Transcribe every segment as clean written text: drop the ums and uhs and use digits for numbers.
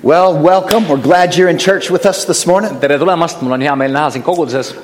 Well, welcome. We're glad you're in church with us this morning. Tere tulemast, mul on hea meel näha sind koguduses.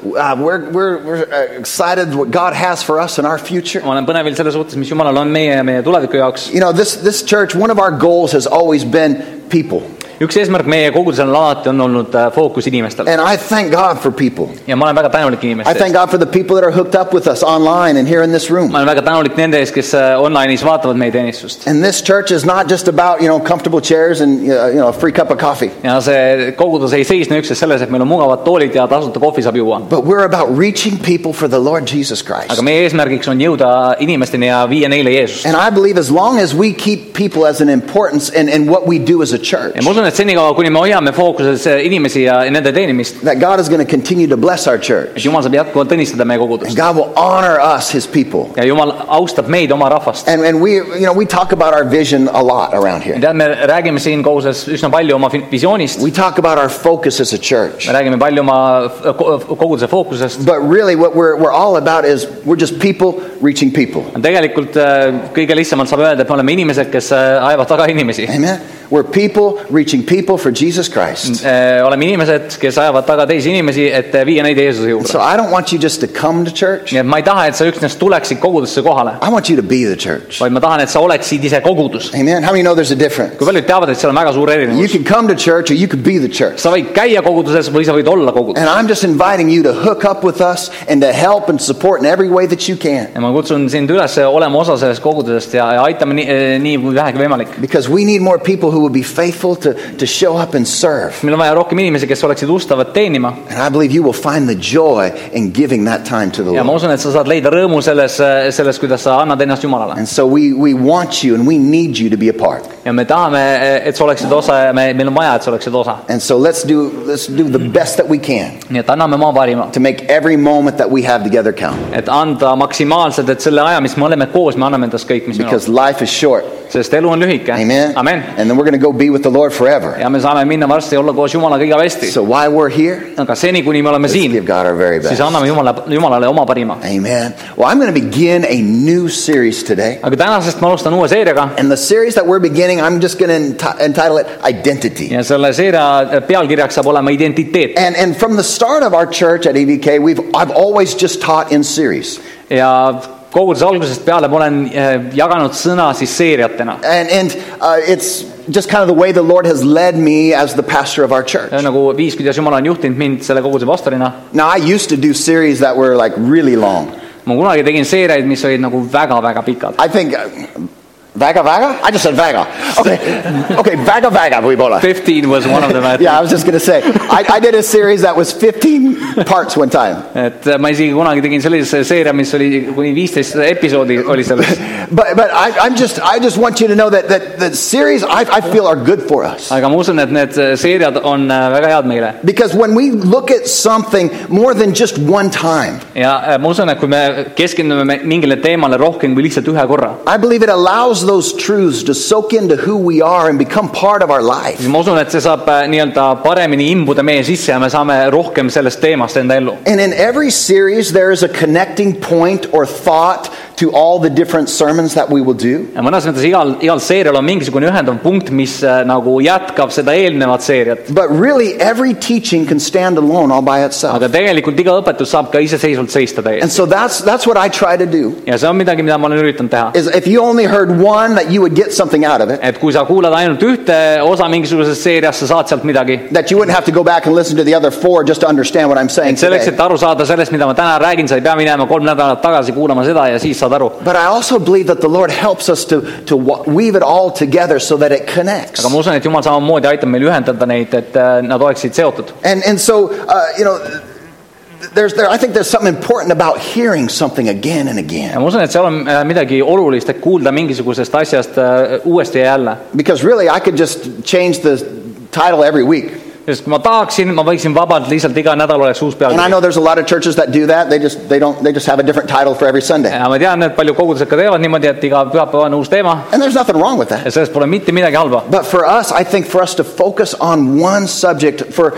We're excited what God has for us in our future. Ma olen põnevil selles suhtes, mis Jumalal on meie tuleviku jaoks. You know, this church, one of our goals has always been people. Üks eesmärk meie kogudusel alati on olnud fookus inimestel. And I thank God for people. Ja ma olen väga tänulik inimeste I thank God for the people that are hooked up with us online and here in this room. Ma olen väga tänulik nende ees, kes online'is vaatavad meie teenistust. And this church is not just about, comfortable chairs and, a free cup of coffee. Ja see kogudus ei seisne üksnes selles, et meil on mugavad toolid ja tasuta kohvi saab juua. But we're about reaching people for the Lord Jesus Christ. Aga meie eesmärgiks on jõuda inimesteni ja viia neile Jeesust. And I believe as long as we keep people as an importance in what we do as a church. Ja ma usun, et senikaua kuni me hoiame fookuses inimesi ja nende teenimist. That God is going to continue to bless our church. Et Jumal saab jätkuvalt õnnistada meie kogudust. And God will honor us, His people. Ja Jumal austab meid, oma rahvast. And we talk about our vision a lot around here. Me räägime siin koguses üsna palju oma visioonist. We talk about our focus as a church. Me räägime palju oma koguduse fookusest. But really what we're all about is we're just people reaching people. Tegelikult kõige lihtsamalt saab öelda, et me oleme inimesed, kes ajavad taga inimesi. Amen. We're people reaching people for Jesus Christ. Oleme inimesed, kes ajavad taga teisi inimesi, et viia neid Jeesuse juurde. So I don't want you just to come to church. Nii et ma ei taha, et sa üksnes tuleksid kogudusse kohale. I want you to be the church. Vaid ma tahan, et sa oleksid ise kogudus. Amen. How many know there's a difference? Kui paljud teavad, et seal on väga suur erinevus. You can come to church or you could be the church. Sa võid käia koguduses või sa võid olla kogudus. And I'm just inviting you to hook up with us and to help and support in every way that you can. Ja ma kutsun sind üles olema osa sellest kogudusest ja aitame nii kui vähegi võimalik. Because we need more people who will be faithful to show up and serve. Meil on vaja rohkem inimesi, kes oleksid ustavad teenima. And I believe you will find the joy in giving that time to the Ja ma Lord. usun, et sa saad leida rõõmu selles, kuidas sa annad ennast Jumalale. And so we want you and we need you to be a part. Ja me tahame, et sa oleksid osa ja meil on vaja, et sa oleksid osa. And so let's do the best that we can Nii et anname oma parima. to make every moment that we have together count. Et anda maksimaalselt, et selle aja, mis me oleme koos, me anname endast kõik, mis meil on. Because life is short. Sest elu on lühike. Amen. Amen. And then we're going to go be with the Lord forever. Ja me saame minna varsti olla koos Jumalaga igavesti. So while we're here, Aga seni, kuni me oleme let's siin, give God our very best. siis anname Jumalale oma parima. Amen. Well, I'm going to begin a new series today. Aga tänasest ma alustan uue seeriaga. And the series that we're beginning, I'm just going to entitle it Identity. Ja selle seeria pealkirjaks saab olema identiteet. And from the start of our church at EVK, I've always just taught in series. Ja koguduse algusest peale ma olen jaganud sõna siis seeriatena. And it's just kind of the way the Lord has led me as the pastor of our church. Nagu viis, kuidas Jumal on juhtinud mind selle koguduse pastorina. Now, I used to do series that were like really long. Ma kunagi tegin seeriaid, mis olid nagu väga-väga pikad. I think... Väga? I just said Väga. Okay, Väga võib-olla. 15 was one of them. Yeah, I was just going to say. I did a series that was 15 parts one time. Et ma isegi kunagi tegin sellise seeria, mis oli kuni 15 episoodi oli selles. But I just want you to know that the series I feel are good for us. Aga ma usun, et need seeriad on väga head meile. Because when we look at something more than just one time. Ja ma usun, et kui me keskendume mingile teemale rohkem kui lihtsalt ühe korra. I believe it allows those truths to soak into who we are and become part of our life. Ma usun, et see saab nii-öelda paremini imbuda meie sisse ja me saame rohkem sellest teemast enda ellu. And in every series there is a connecting point or thought to all the different sermons that we will do. Ja mõnes mõttes igal seerial on mingisugune ühendav punkt, mis nagu jätkab seda eelnevat seeriat. But really every teaching can stand alone all by itself. Aga tegelikult iga õpetus saab ka iseseisvalt seista täiesti. And so that's what I try to do. Ja see on midagi, mida ma olen üritanud teha. Is if you only heard one, that you would get something out of it. Et kui sa kuulad ainult ühte osa mingisugusest seeriast, sa saad sealt midagi. That you wouldn't have to go back and listen to the other 4 just to understand what I'm saying Et selleks, today. et aru saada sellest, mida ma täna räägin, sa ei pea minema 3 nädalat tagasi kuulama seda ja siis saad aru. But I also believe that the Lord helps us to weave it all together so that it connects. Aga ma usun, et Jumal samamoodi aitab meil ühendada neid, et nad oleksid seotud. And so, I think there's something important about hearing something again and again. Ja ma usun, et seal on midagi olulist, et kuulda mingisugusest asjast uuesti ja jälle. Because really I could just change the title every week. sest kui ma tahaksin, ma võiksin vabalt lihtsalt iga nädal oleks uus And I pealkiri. know there's a lot of churches that do that. They just have a different title for every Sunday. Ja ma tean, et palju kogudused ka teevad niimoodi, et iga pühapäev on uus teema And there's nothing wrong with that. ja sellest pole mitte midagi halba. But for us, I think for us to focus on one subject for,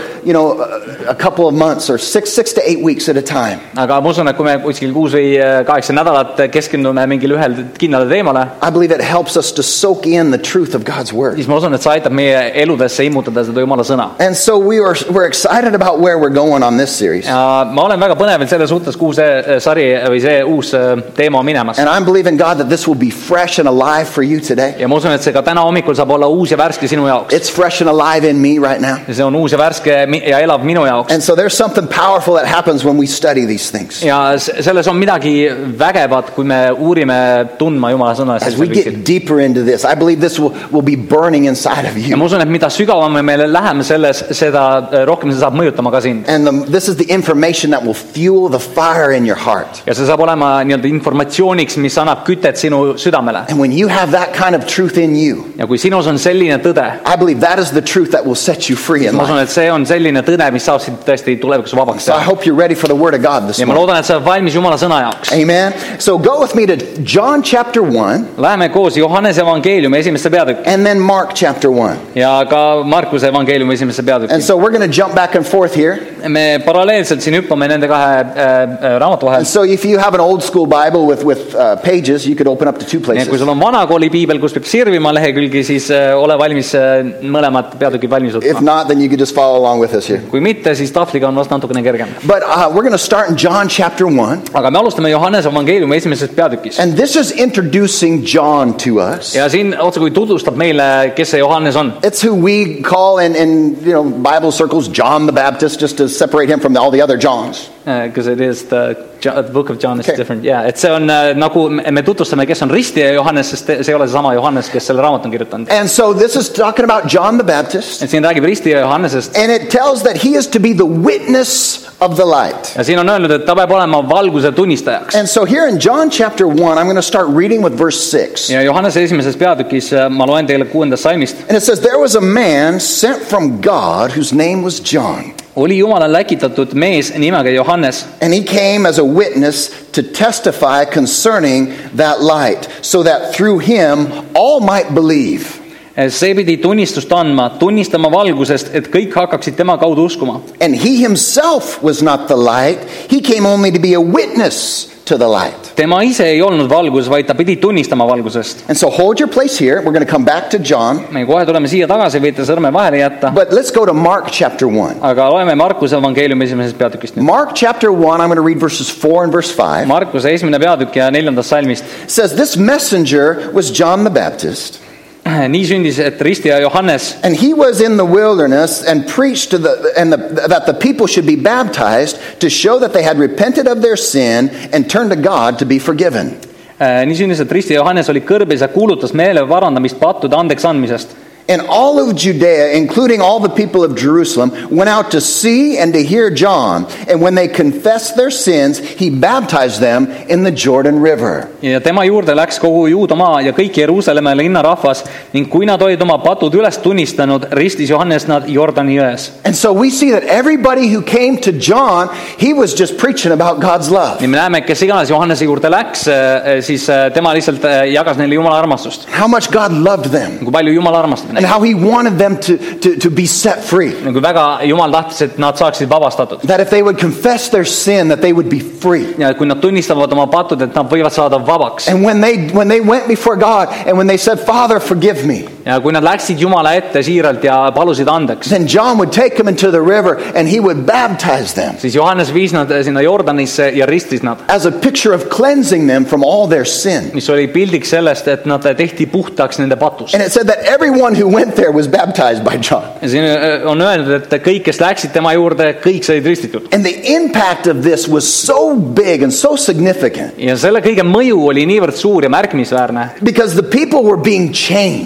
a couple of months or 6 to 8 weeks at a time. Aga ma usun, et kui me kuskil 6 või 8 nädalat keskendume mingil ühel kindlale teemale, I believe it helps us to soak in the truth of God's word. siis ma usun, et see aitab meie eludesse immutada seda Jumala sõna. And so we're excited about where we're going on this series. Ja ma olen väga põnevil selle suhtes, kuhu see sari või see uus teema on minemas. And I'm believing God that this will be fresh and alive for you today. Ja ma usun, et see ka täna hommikul saab olla uus ja värske sinu jaoks. It's fresh and alive in me right now. Ja see on uus ja värske ja elav minu jaoks. And so there's something powerful that happens when we study these things. Ja selles on midagi vägevat, kui me uurime tundma Jumala sõna. As we get deeper into this, I believe this will be burning inside of Ja you. ma usun, et mida sügavamale me läheme selles, seda rohkem see saab mõjutama ka sind. And this is the information that will fuel the fire in your heart. Ja see saab olema nii-öelda informatsiooniks, mis annab kütet sinu südamele. And when you have that kind of truth in you, Ja kui sinus on selline tõde, I believe that is the truth that will set you free in ma usun, life. et see on selline tõde, mis saab sind tõesti tulevikus vabaks So I teha. hope you're ready for the word of God this Ja ma morning. loodan, et sa oled valmis Jumala sõna jaoks. Amen. So go with me to John chapter 1 Läheme koos Johannese evangeeliumi esimesse peatükki and then Mark chapter 1. ja ka Markuse evangeeliumi esimesse And peatükki. so we're going to jump back and forth here. Me paralleelselt siin hüppame nende kahe raamatu vahel. And so if you have an old school Bible with pages, you could open up to two Nii et kui places. sul on vanakooli piibel, kus peab sirvima lehekülgi, siis ole valmis mõlemad peatükid valmis If võtma. not, then you could just follow along with us here. Kui mitte, siis tahvliga on vast natukene kergem. But we're going to start in John chapter 1. Aga me alustame Johannese evangeeliumi esimesest peatükis. And this is introducing John to us. Ja siin otsekui tutvustab meile, kes see Johannes on. It's who we call in Bible circles John the Baptist, just to separate him from all the other Johns. Because it is the book of John is Okay. different. Yeah, et see on nagu me tutvustame, kes on ristija Johannes, sest see ei ole seesama Johannes, kes selle raamatu on kirjutanud. And so this is talking about John the Baptist. Et siin räägib ristija Johannesest And it tells that he is to be the witness of the light. ja siin on öelnud, et ta peab olema valguse tunnistajaks. And so here in John chapter 1, I'm going to start reading with verse 6. Ja Johannese esimeses peatükis ma loen teile 6. salmist. And it says, there was a man sent from God whose name was John. Oli Jumala läkitatud mees nimega Johannes And he came as a witness to testify concerning that light, so that through him all might believe. see pidi tunnistust andma, tunnistama valgusest, et kõik hakkaksid tema kaudu uskuma. And he himself was not the light. He came only to be a witness to the light. Tema ise ei olnud valgus, vaid ta pidi tunnistama valgusest. And so hold your place here. We're going to come back to John. Me kohe tuleme siia tagasi, võite sõrme vahele jätta. But let's go to Mark chapter 1. Aga loeme Markuse evangeeliumi esimesest peatükist nüüd. Mark chapter 1, I'm going to read verses 4 and verse 5. Markuse esimene peatükk ja 4. salmist. It says, this messenger was John the Baptist. Nii sündis, et ristija Johannes And he was in the wilderness and preached that the people should be baptized to show that they had repented of their sin and turned to God to be forgiven. nii sündis, et ristija Johannes oli kõrbes ja kuulutas meele parandamist pattude andeks andmisest. And all of Judea, including all the people of Jerusalem, went out to see and to hear John. And when they confessed their sins, he baptized them in the Jordan River. Ja tema juurde läks kogu Juudamaa ja kõik Jeruusalemma linnarahvas ning kui nad olid oma patud üles tunnistanud, ristis Johannes nad Jordani jões. And so we see that everybody who came to John, he was just preaching about God's love. Nii me näeme, et kes iganes Johannese juurde läks, siis tema lihtsalt jagas neile Jumala armastust. How much God loved them. Kui palju Jumala armastab And neid. how he wanted them to be set free. Kui väga Jumal tahtis, et nad saaksid vabastatud. That if they would confess their sin, that they would be free. Ja kui nad tunnistavad oma patud, et nad võivad saada vabaks. And when they went before God and when they said, Father, forgive me, Ja kui nad läksid Jumala ette siiralt ja palusid andeks, then John would take them into the river and he would baptize them siis Johannes viis nad sinna Jordanisse ja ristis nad. as a picture of cleansing them from all their sin. Mis oli pildiks sellest, et nad tehti puhtaks nende patust. And it said that everyone who went there was baptized by John. Ja siin on öeldud, et kõik, kes läksid tema juurde, kõik said ristitud. And the impact of this was so big and so significant Ja selle kõige mõju oli niivõrd suur ja märkimisväärne, because the people were being changed. sest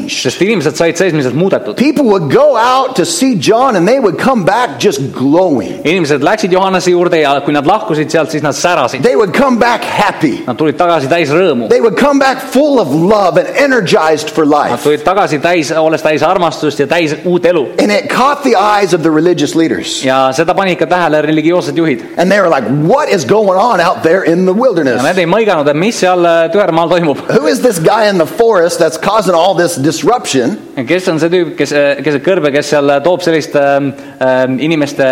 inimesed said seesmiselt muudetud. People would go out to see John and they would come back just glowing. Inimesed läksid Johannese juurde ja kui nad lahkusid sealt, siis nad särasid. They would come back happy. Nad tulid tagasi täis rõõmu. They would come back full of love and energized for Nad life. tulid tagasi olles täis armastust ja täis uut elu. And it caught the eyes of the religious leaders. Ja seda panid ka tähele religioossed juhid. And they were like, what is going on out there in the wilderness? Ja need ei mõiganud, et mis seal tühermaal toimub. Who is this guy in the forest that's causing all this disruption? Kes on see tüüp, kes kõrbe, kes seal toob sellist inimeste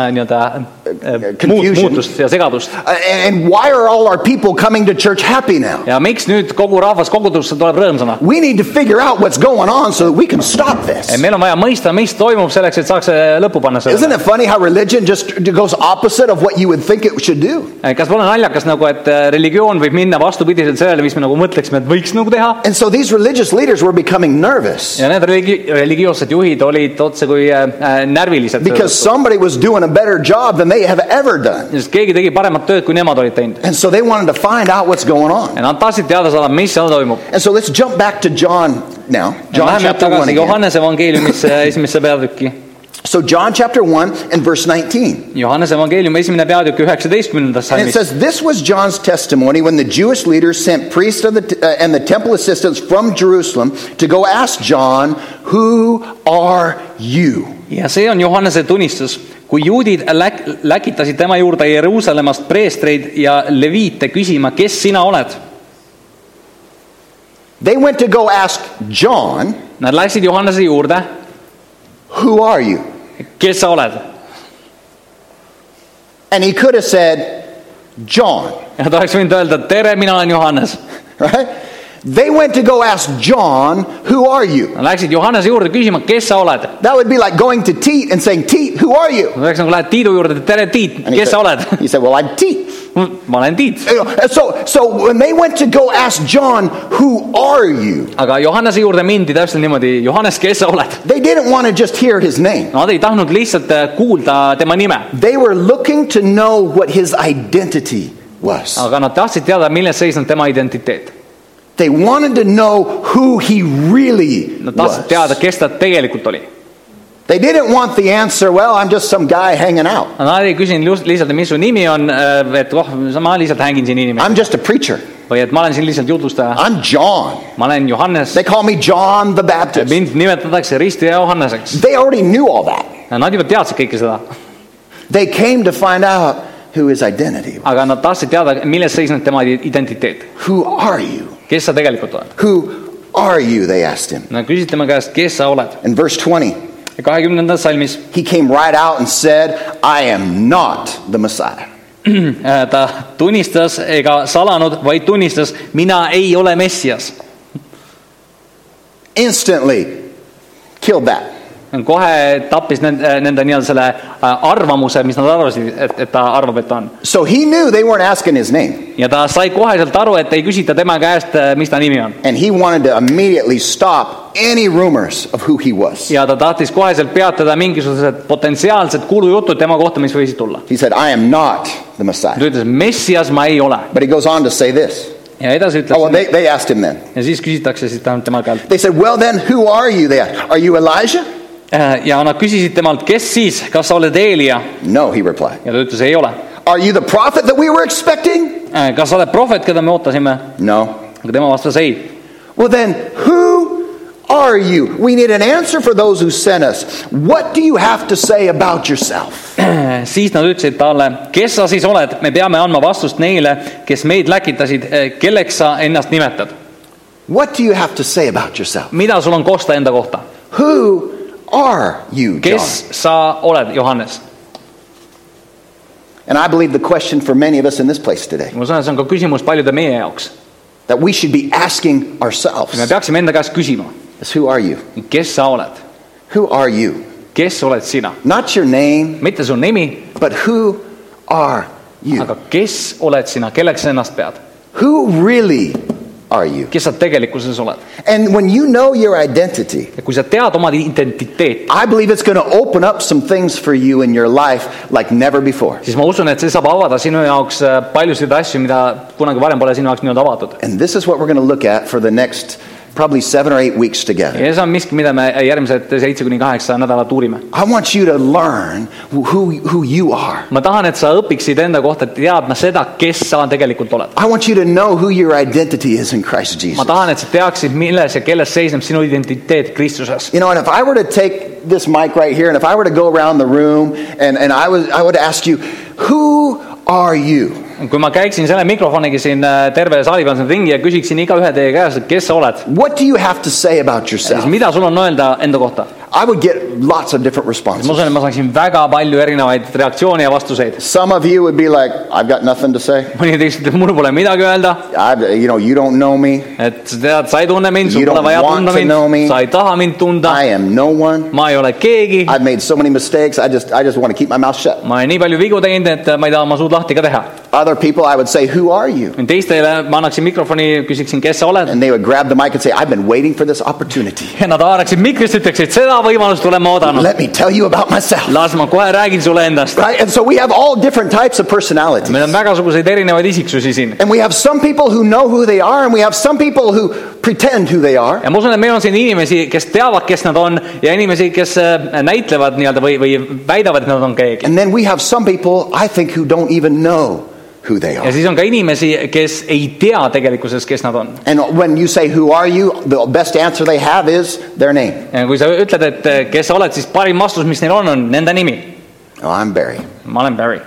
muutust ja segadust. And why are all our people coming to church happy now? Ja miks nüüd kogu rahvas kogudusse tuleb rõõmsana? We need to figure out what's going on so that we can stop this. Meil on vaja mõista, mis toimub selleks, et saaks lõpu panna Isn't sellele. it funny how religion just goes opposite of what you would think it should do? Kas pole naljakas nagu, et religioon võib minna vastupidiselt sellele, mis me nagu mõtleksime, et võiks nagu teha? And so these religious leaders were becoming nervous Ja need religioossed juhid olid otse kui närvilised. because somebody was doing a better job than they have ever done. Sest keegi tegi paremat tööd, kui nemad olid teinud. And so they wanted to find out what's going on. Ja nad tahtsid teada saada, mis seal toimub. And so let's jump back to John now. John Läheme chapter 1 tagasi again. Johannese evangeeliumisse esimesse peatükki. So John chapter 1 and verse 19. Johannese evangeeliumi esimene peatükk 19. And it salmis. says, this was John's testimony when the Jewish leaders sent priests of and the temple assistants from Jerusalem to go ask John, who are you? Ja see on Johannese tunnistus. Kui juudid läkitasid tema juurde Jeruusalemmast preestreid ja leviite küsima, kes sina oled? They went to go ask John, Nad läksid Johannese juurde. who are you? Kes sa oled? And he could have said, John, Ja ta oleks võinud öelda, tere, mina olen Johannes. right? They went to go ask John, who are you? Nad läksid Johannese juurde küsima, kes sa oled? That would be like going to Teet and saying, Teet, who are you? Nad oleks nagu lähed Tiidu juurde, tere Tiit, And he kes sa oled? said, he said, well, I'm Teet. Ma olen Tiit. So when they went to go ask John, who are you? Aga Johannese juurde mindi täpselt niimoodi, Johannes, kes sa oled? They didn't want to just hear his name. Nad ei tahtnud lihtsalt kuulda tema nime. They were looking to know what his identity was. Aga nad tahtsid teada, milles seisnud tema identiteet. They wanted to know who he really Nad tahtsid teada, was. kes ta tegelikult oli. They didn't want the answer, well, I'm just some guy hanging out. Nad ei küsinud lihtsalt, mis su nimi on, et ma lihtsalt hängin siin inimesed. I'm just a preacher. Või et ma olen siin lihtsalt jutlustaja. I'm John. Ma olen Johannes. They call me John the Baptist. Mind nimetatakse ristija Johanneseks. They already knew all that. Nad juba teadsid kõike seda. They came to find out who his identity was. Aga nad tahtsid teada, milles seisnud tema identiteet. Who are you? Kes sa tegelikult oled? Who are you? They asked him. Nad küsisid tema käest, kes sa oled? In verse 20, 20. salmis he came right out and said, I am not the Messiah. ta tunnistas ega salanud, vaid tunnistas, mina ei ole Messias. Instantly killed that. Kohe tappis nende nii-öelda selle arvamuse, mis nad arvasid, et ta arvab, et ta on. So he knew they weren't asking his name. Ja ta sai koheselt aru, et ei küsita tema käest, mis ta nimi on. And he wanted to immediately stop any rumors of who he was. Ja ta tahtis koheselt peatada mingisugused potentsiaalsed kuulujutud tema kohta, mis võisid tulla. He said, I am not the Messiah. Ta ütles, Messias ma ei ole. But he goes on to say this. Ja edasi ütles, Oh, well, they asked him then. ja siis küsitakse siis tema käelt. They said, well, then, who are you? They asked, are you Elijah? Ja nad küsisid temalt, kes siis, kas sa oled Eelia? No, he replied. Ja ta ütles, ei ole. Are you the prophet that we were expecting? Kas sa oled prohvet, keda me ootasime? No. Aga tema vastas ei. Well, then, who are you? We need an answer for those who sent us. What do you have to say about yourself? Siis nad ütlesid talle, kes sa siis oled? Me peame andma vastust neile, kes meid läkitasid, kelleks sa ennast nimetad. What do you have to say about yourself? Mida sul on kosta enda kohta? Who are you, John? Kes sa oled, Johannes? And I believe the question for many of us in this place today, Ma usun, et see on ka küsimus paljude meie jaoks. that we should be asking ourselves, Me peaksime enda käest küsima, is who are you? kes sa oled? Who are you? Kes oled sina? Not your name, Mitte su nimi, but who are you? aga kes oled sina? Kelleks sa ennast pead? Who really are you? Kes sa tegelikkuses oled? And when you know your identity, Ja kui sa tead oma identiteeti, I believe it's going to open up some things for you in your life like never before. siis ma usun, et see saab avada sinu jaoks paljusid asju, mida kunagi varem pole sinu jaoks nii-öelda avatud. And this is what we're going to look at for the next probably 7 or 8 weeks together. Ja see on miski, mida me järgmised 7-8 nädalat uurime. I want you to learn who you are. Ma tahan, et sa õpiksid enda kohta teadma seda, kes sa tegelikult oled. I want you to know who your identity is in Christ Jesus. Ma tahan, et sa teaksid, milles ja kelles seisneb sinu identiteet Kristuses. You know, and if I were to take this mic right here, and if I were to go around the room, and I would ask you, who are you? Kui ma käiksin selle mikrofoniga siin terve saali peal ringi ja küsiksin iga ühe teie käest, kes sa oled? What do you have to say about yourself? Mida sul on öelda enda kohta? I would get lots of different responses. Ma saaksin väga palju erinevaid reaktsioone ja vastuseid. Some of you would be like, I've got nothing to say. Mõni teist, mul pole midagi öelda. You don't know me. Et tead, sa ei tunne mind, sul pole vaja tunda mind, sa ei taha mind tunda. I am no one. Ma ei ole keegi. I've made so many mistakes, I just want to keep my mouth shut. Ma olen nii palju vigu teinud, et ma ei taha oma suud lahti ka teha. Other people, I would say, who are you? Teistele ma annaksin mikrofoni, küsiksin, kes sa oled. And they would grab the mic and say, I've been waiting for this opportunity. Ja nad haaraksid mikrist, ütleksid, seda võimalust olen ma oodanud. Let me tell you about myself. Las ma kohe räägin sulle endast. Right? And so we have all different types of personalities. Meil on vägasuguseid erinevaid isiksusi siin. And we have some people who know who they are, and we have some people who pretend who they are. Ja ma usun, et meil on siin inimesi, kes teavad, kes nad on, ja inimesi, kes näitlevad nii-öelda või väidavad, et nad on keegi. And then we have some people, I think, who don't even know who they are. Ja siis on ka inimesi, kes ei tea tegelikkuses, kes nad on. And when you say, who are you, the best answer they have is their name. Ja kui sa ütled, et kes sa oled, siis parim vastus, mis neil on nende nimi. Oh, I'm Barry. Ma olen Barry.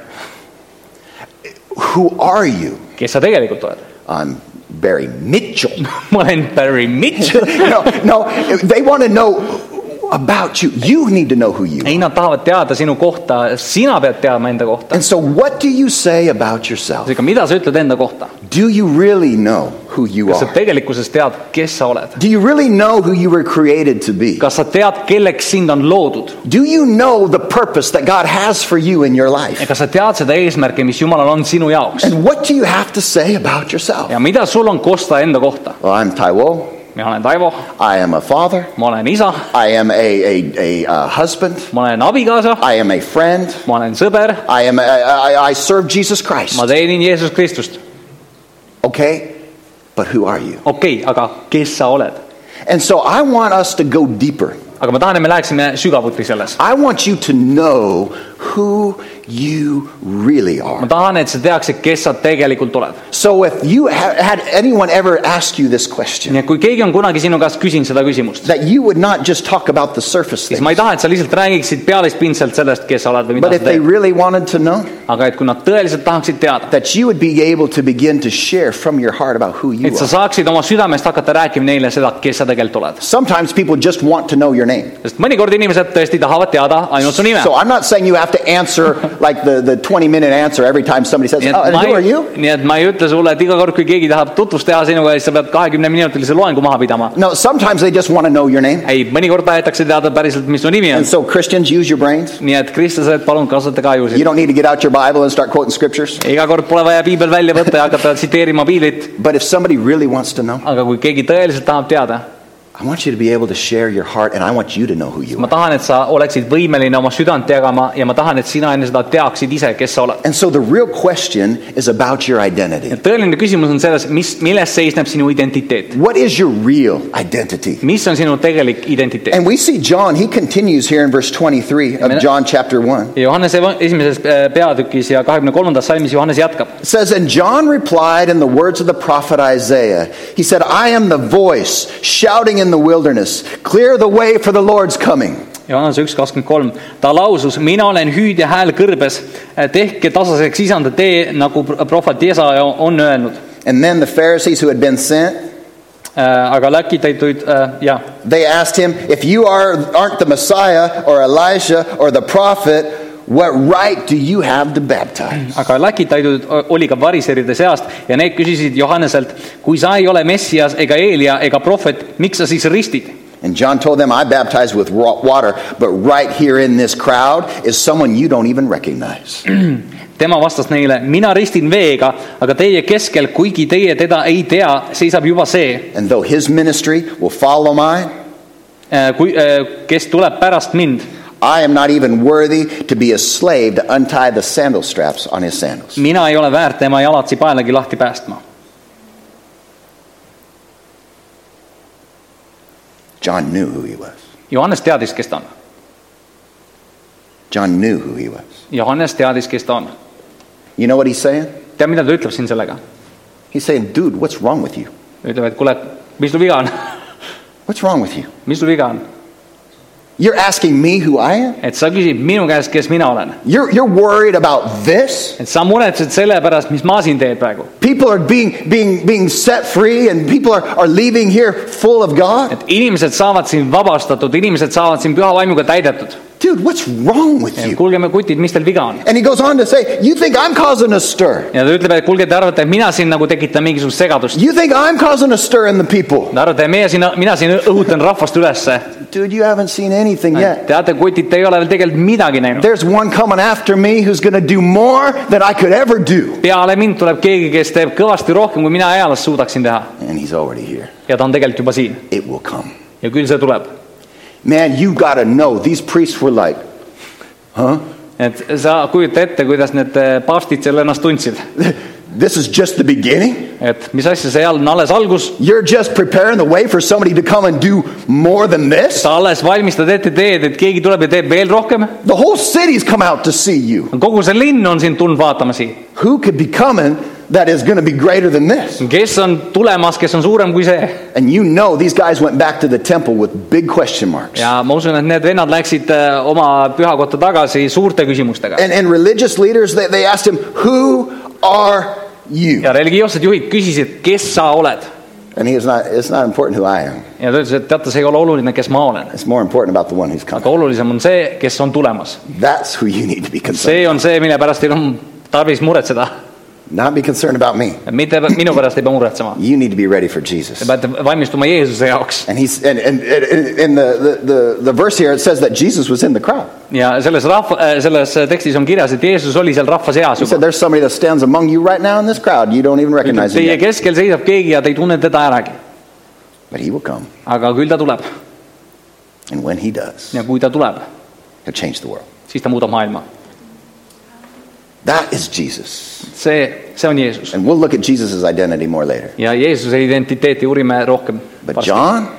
Who are you? Kes sa tegelikult oled? I'm Barry Mitchell. Ma olen Barry Mitchell. No, they want to know about you. You need to know who you are. Ei, nad tahavad teada sinu kohta, sina pead teadma enda kohta. And so what do you say about yourself? Mida sa ütled enda kohta? Do you really know who you Kas sa are? tegelikkuses tead, kes sa oled? Do you really know who you were created to be? Kas sa tead, kelleks sind on loodud? Do you know the purpose that God has for you in your life? Ja kas sa tead seda eesmärki, mis Jumalal on sinu jaoks? And what do you have to say about yourself? Ja mida sul on kosta enda kohta? Well, I'm Taiwo. Mina olen Taivo. I am a father. Ma olen isa. I am a husband. Ma olen abikaasa. I am a friend. Ma olen sõber. I serve Jesus Christ. Ma teenin Jeesus Kristust. Okay, but who are you? Okei, aga kes sa oled? And so I want us to go deeper. Aga ma tahan, et me läheksime sügavuti selles. I want you to know who you really are. Ma tahan, et sa teaksid, kes sa tegelikult oled. So if you had anyone ever ask you this question, Nii, kui keegi on kunagi sinu käest küsinud seda küsimust, that you would not just talk about the surface siis things, ma ei taha, et sa lihtsalt räägiksid pealispindselt sellest, kes sa oled või mida but sa if they teed. really wanted to know, Aga et kui nad tõeliselt tahaksid teada, that you would be able to begin to share from your heart about who you et sa are. saaksid oma südamest hakata rääkima neile seda, kes sa tegelikult oled. Sometimes people just want to know your name. Sest mõnikord inimesed tõesti tahavad teada ainult su nime. So I'm not saying you have to answer like the 20-minute answer every time somebody says, oh, and who are you? Nii et ma ei ütle sulle, et iga kord, kui keegi tahab tutvust teha sinuga, siis sa pead 20-minutilise loengu maha pidama. No, sometimes they just want to know your name. Ei, mõnikord tahetakse teada päriselt, mis su nimi on. And so Christians, use your brains. Nii et kristlased, palun kasutage You ajusid. don't need to get out your Bible and start quoting scriptures. Iga kord pole vaja piibel välja võtta ja hakata tsiteerima piiblit. But if somebody really wants to know, Aga kui keegi tõeliselt tahab teada, I want you to be able to share your heart, and I want you to know who you ma are. tahan, et sa oleksid võimeline oma südant jagama ja ma tahan, et sina enne seda teaksid ise, kes sa oled. And so the real question is about your identity. Ja tõeline küsimus on selles, milles seisneb sinu identiteet. What is your real identity? Mis on sinu tegelik identiteet? And we see John, he continues here in verse 23 of John chapter 1. Johannese esimeses peatükis ja 23. salmis Johannes jätkab. It says, and John replied in the words of the prophet Isaiah. He said, I am the voice shouting in the wilderness, clear the way for the Lord's coming. Johannes 1.23. Ta lausus, mina olen hüüdja hääl kõrbes, tehke tasaseks isanda tee, nagu prohvet Jesaja on öelnud. And then the Pharisees who had been sent, Aga läkitaituid, ja. they asked him, if you aren't the Messiah or Elijah or the prophet, what right do you have to baptize? Aga läkitaidud oli ka variseride seast ja need küsisid Johanneselt, kui sa ei ole Messias ega Eelia ega prohvet, miks sa siis ristid? And John told them, I baptize with water, but right here in this crowd is someone you don't even recognize. Tema vastas neile, mina ristin veega, aga teie keskel, kuigi teie teda ei tea, seisab juba see. And though his ministry will follow mine, kes tuleb pärast mind. I am not even worthy to be a slave to untie the sandal straps on his sandals. Mina ei ole väärt tema jalatsi paelagi lahti päästma. John knew who he was. Johannes teadis, kes ta on. John knew who he was. Johannes teadis, kes ta on. You know what he's saying? Tead, mida ta ütleb siin sellega? He's saying, dude, what's wrong with you? Ütleb, et kuule, mis sul viga on? What's wrong with you? Mis sul viga on? You're asking me who I am? Et sa küsid minu käest, kes mina olen. You're worried about this? Et sa muretsed selle pärast, mis ma siin teen praegu. People are being set free and people are leaving here full of God? Et inimesed saavad siin vabastatud, inimesed saavad siin püha vaimuga täidetud. Dude, what's wrong with you? Kuulge, me kutid, mis teil viga on? And he goes on to say, you think I'm causing a stir? Ja ta ütleb, et kuulge, te arvate, et mina siin nagu tekitan mingisugust segadust. You think I'm causing a stir in the people? Te arvate, et mina siin õhutan rahvast ülesse. Dude, you haven't seen anything yet. Teate, kutid, te ei ole veel tegelikult midagi näinud. There's one coming after me who's going to do more than I could ever do. Peale mind tuleb keegi, kes teeb kõvasti rohkem, kui mina eales suudaksin teha. And he's already here. Ja ta on tegelikult juba siin. It will come. Ja küll see tuleb. Man, you got to know, these priests were like, huh? Et sa kujuta ette, kuidas need paavstid selle ennast tundsid. This is just the beginning? Et mis asja, see on alles algus. You're just preparing the way for somebody to come and do more than this? Sa alles valmistad ette teed, et keegi tuleb ja teeb veel rohkem. The whole city's come out to see you. Kogu see linn on sind tulnud vaatama siin. Who could be coming that is going to be greater than this? Kes on tulemas, kes on suurem kui see? And you know these guys went back to the temple with big question marks. Ja ma usun, et need vennad läksid oma pühakotta tagasi suurte küsimustega. And religious leaders, they asked him, who are you? Ja religioossed juhid küsisid, kes sa oled? And it's not important who I am. Ja ta ütles, et teate, see ei ole oluline, kes ma olen. It's more important about the one who's coming. Aga olulisem on see, kes on tulemas. That's who you need to be concerned. See on see, mille pärast teil on tarvis muretseda. Not be concerned about me. Mitte minu pärast ei pea muretsema. You need to be ready for Jesus. Te peate valmistuma Jeesuse jaoks. And in the verse here it says that Jesus was in the crowd. Ja selles tekstis on kirjas, et Jeesus oli seal rahva seas He said juba. there's somebody that stands among you right now in this crowd. You don't even recognize him Teie yet. keskel seisab keegi ja te ei tunne teda äragi. But he will come. Aga küll ta tuleb. And when he does, Ja kui ta tuleb, he'll change the world. siis ta muudab maailma. That is Jesus. See on Jeesus. And we'll look at Jesus' identity more later. Ja Jeesuse identiteeti uurime rohkem. But John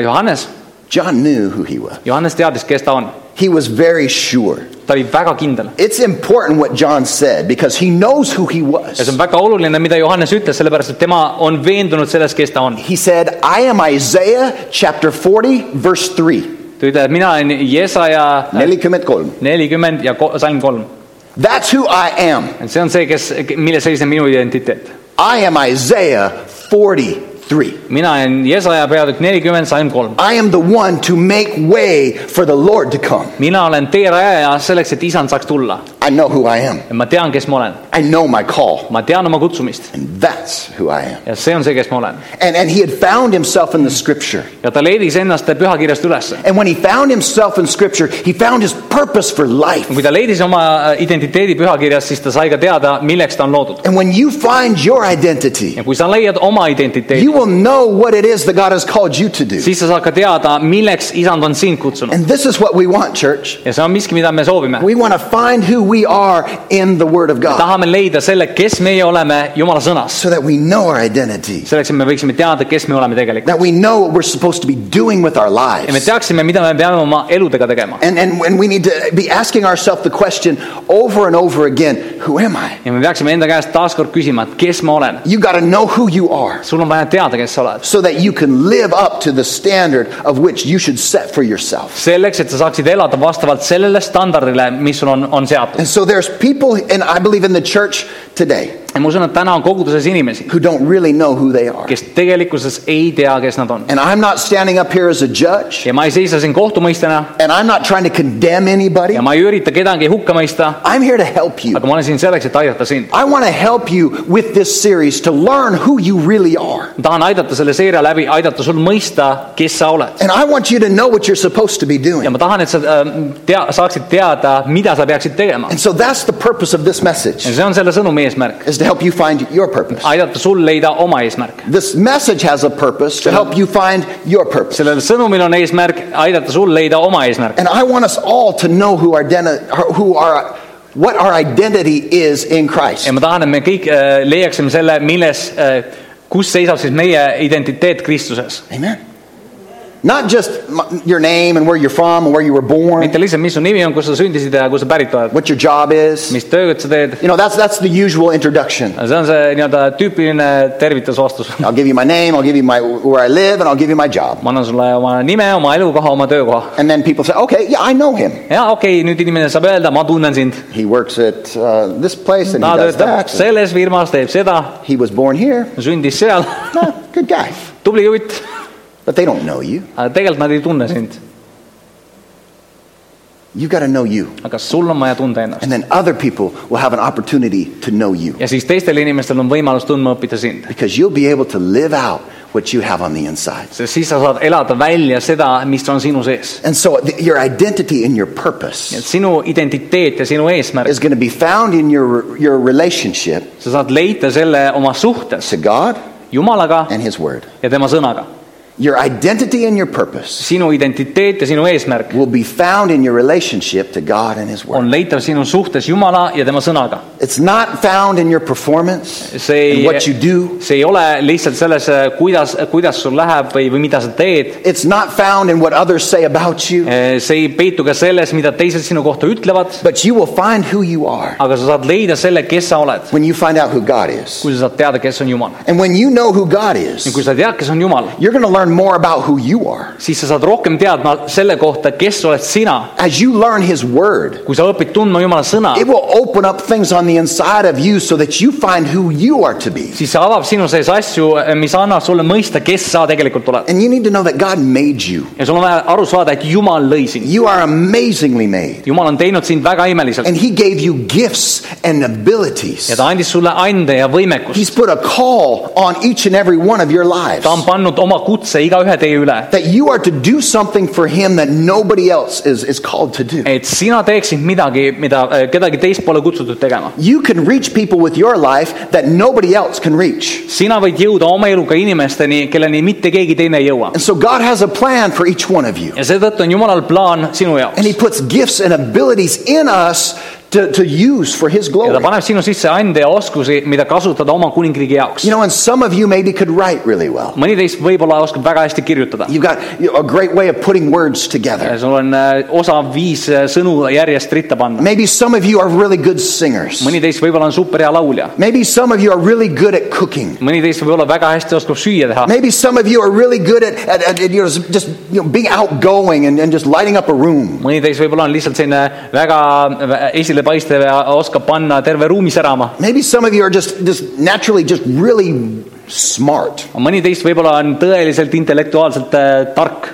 Aga knew who he was. Johannes teadis, kes ta on. He was very sure. Ta oli väga kindel. It's important what John said because he knows who he Ja see was. on väga oluline, mida Johannes ütles, sellepärast et tema on veendunud selles, kes ta on. He said, I am Isaiah chapter 40 verse 3. Ta ütleb, et mina olen Jesaja 40 ja salm 3. That's who I am. See on see, milles seisneb minu identiteet. I am Isaiah 43. Mina olen Jesaja peatükk 40, salm 3. I am the one to make way for the Lord to come. Mina olen tee rajaja selleks, et isand saaks tulla. I know who I am. Ja ma tean, kes ma olen. I know my call. Ma tean oma kutsumist. And that's who I am. Ja see on see, kes ma olen. And he had found himself in the scripture. Ja ta leidis ennast pühakirjast üles. And when he found himself in scripture, he found his purpose for life. Kui ta leidis oma identiteedi pühakirjas, siis ta sai ka teada, milleks ta on loodud. And when you find your identity, Ja kui sa leiad oma identiteedi, you will know what it is that God has called you to do. siis sa saad ka teada, milleks isand on sind kutsunud. And this is what we want, church. Ja see on miski, mida me soovime. We want to find who we are in the Word of God Tahame leida selle, kes meie oleme Jumala sõnas. so that we know our identity, Selleks, et me võiksime teada, kes me oleme tegelikult. that we know what we're supposed to be doing with our Ja me lives. teaksime, mida me peame oma eludega tegema. And we need to be asking ourselves the question over and over again, who am I? Ja me peaksime enda käest taaskord küsima, et kes ma olen. You got to know who you are Sul on vaja teada, kes sa oled. so that you can live up to the standard of which you should set for yourself. Selleks, et sa saaksid elada vastavalt sellele standardile, mis sul on seatud. And so there's people, and I believe in the church today, Ja ma usun, et täna on koguduses inimesi, who don't really know who they are. kes tegelikkuses ei tea, kes nad on. And I'm not standing up here as a judge, Ja ma ei seisa siin kohtumõistjana and I'm not trying to condemn anybody. ja ma ei ürita kedagi hukka mõista, I'm here to help you. aga ma olen siin selleks, et aidata sind. I want to help you with this series to learn who you really are. Ma tahan aidata selle seeria läbi, aidata sul mõista, kes sa oled. And I want you to know what you're supposed to be Ja doing. ma tahan, et sa saaksid teada, mida sa peaksid tegema. And so that's the purpose of this message, Ja see on selle sõnumi eesmärk. is to help you find your purpose. Aidata sul leida oma eesmärk. This message has a purpose to help you find your purpose. Sellel sõnumil on eesmärk aidata sul leida oma eesmärk. And I want us all to know what our identity is in Christ. Ja ma tahan, et me kõik leiaksime selle, kus seisab siis meie identiteet Kristuses. Amen. Not just your name and where you're from and where you were born, mitte lihtsalt, mis su nimi on, kus sa sündisid ja kus sa pärit oled, what your job is. mis tööd sa teed. You know, that's the usual introduction. See on see nii-öelda tüüpiline tervitusvastus. I'll give you my name, I'll give you where I live, and I'll give you my job. Ma annan sulle oma nime, oma elukoha, oma töökoha. And then people say, okay, yeah, I know him. Ja okei, nüüd inimene saab öelda, ma tunnen sind. He works at this place and Ta he does töötab that. selles firmas, teeb seda, He was born here. sündis seal. No, good guy. Tubli jutt. But they don't know you. Aga tegelikult nad ei tunne sind. You got to know you. Aga sul on vaja tunda ennast. And then other people will have an opportunity to know you. Ja siis teistel inimestel on võimalus tundma õppida sind. Because you'll be able to live out what you have on the inside. Sest siis sa saad elada välja seda, mis on sinu sees. And so your identity and your purpose Sinu identiteet ja sinu eesmärk. is going to be found in your relationship Sa saad leida selle oma suhtes to God Jumalaga and His Word. ja tema sõnaga. Your identity and your purpose Sinu identiteet ja sinu eesmärk will be found in your relationship to God and His Word. on leitav sinu suhtes Jumala ja tema sõnaga. It's not found in your performance and what you do. See ei ole lihtsalt selles, kuidas sul läheb või mida sa teed. It's not found in what others say about you. See ei peitu ka selles, mida teised sinu kohta ütlevad, But you will find who you are aga sa saad leida selle, kes sa oled, when you find out who God is. kui sa saad teada, kes on Jumal. And when you know who God is, Ja kui sa tead, kes on Jumal, you're going to learn more about who you are. siis sa saad rohkem teadma selle kohta, kes oled sina. As you learn His Word, Kui sa õpid tundma Jumala sõna, it will open up things on the inside of you so that you find who you are to be. siis see avab sinu sees asju, mis annab sulle mõista, kes sa tegelikult oled. And you need to know that God made you. Ja sul on vaja aru saada, et Jumal lõi sind. You are amazingly made. Jumal on teinud sind väga imeliselt. And He gave you gifts and abilities. Ja ta andis sulle ande ja võimekust. He's put a call on each and every one of your lives. Ta on pannud oma kutse iga ühe teie üle. That you are to do something for Him that nobody else is called to do. Et sina teeksid midagi, mida kedagi teist pole kutsutud tegema. You can reach people with your life that nobody else can reach. Sina võid jõuda oma eluga inimesteni, kelleni mitte keegi teine ei jõua. And so God has a plan for each one of you. Ja seetõttu on Jumalal plaan sinu jaoks. And He puts gifts and abilities in us to use for His Ja glory. ta paneb sinu sisse ande ja oskusi, mida kasutada oma kuningriigi jaoks. You know, and some of you maybe could write really well. Mõni teist võib-olla oskab väga hästi kirjutada. You've got a great way of putting words together. Sul on osav viis sõnu järjest ritta panna. Maybe some of you are really good singers. Mõni teist võib-olla on super hea laulja. Maybe some of you are really good at cooking. Mõni teist võib-olla väga hästi oskab süüa teha. Maybe some of you are really good at you know, just being outgoing and just lighting up a room. Mõni teist võib-olla on lihtsalt selline väga esilepaistev ja oskab panna terve ruumi särama. Maybe some of you are just naturally just really smart. Mõni teist võib-olla on tõeliselt intellektuaalselt tark.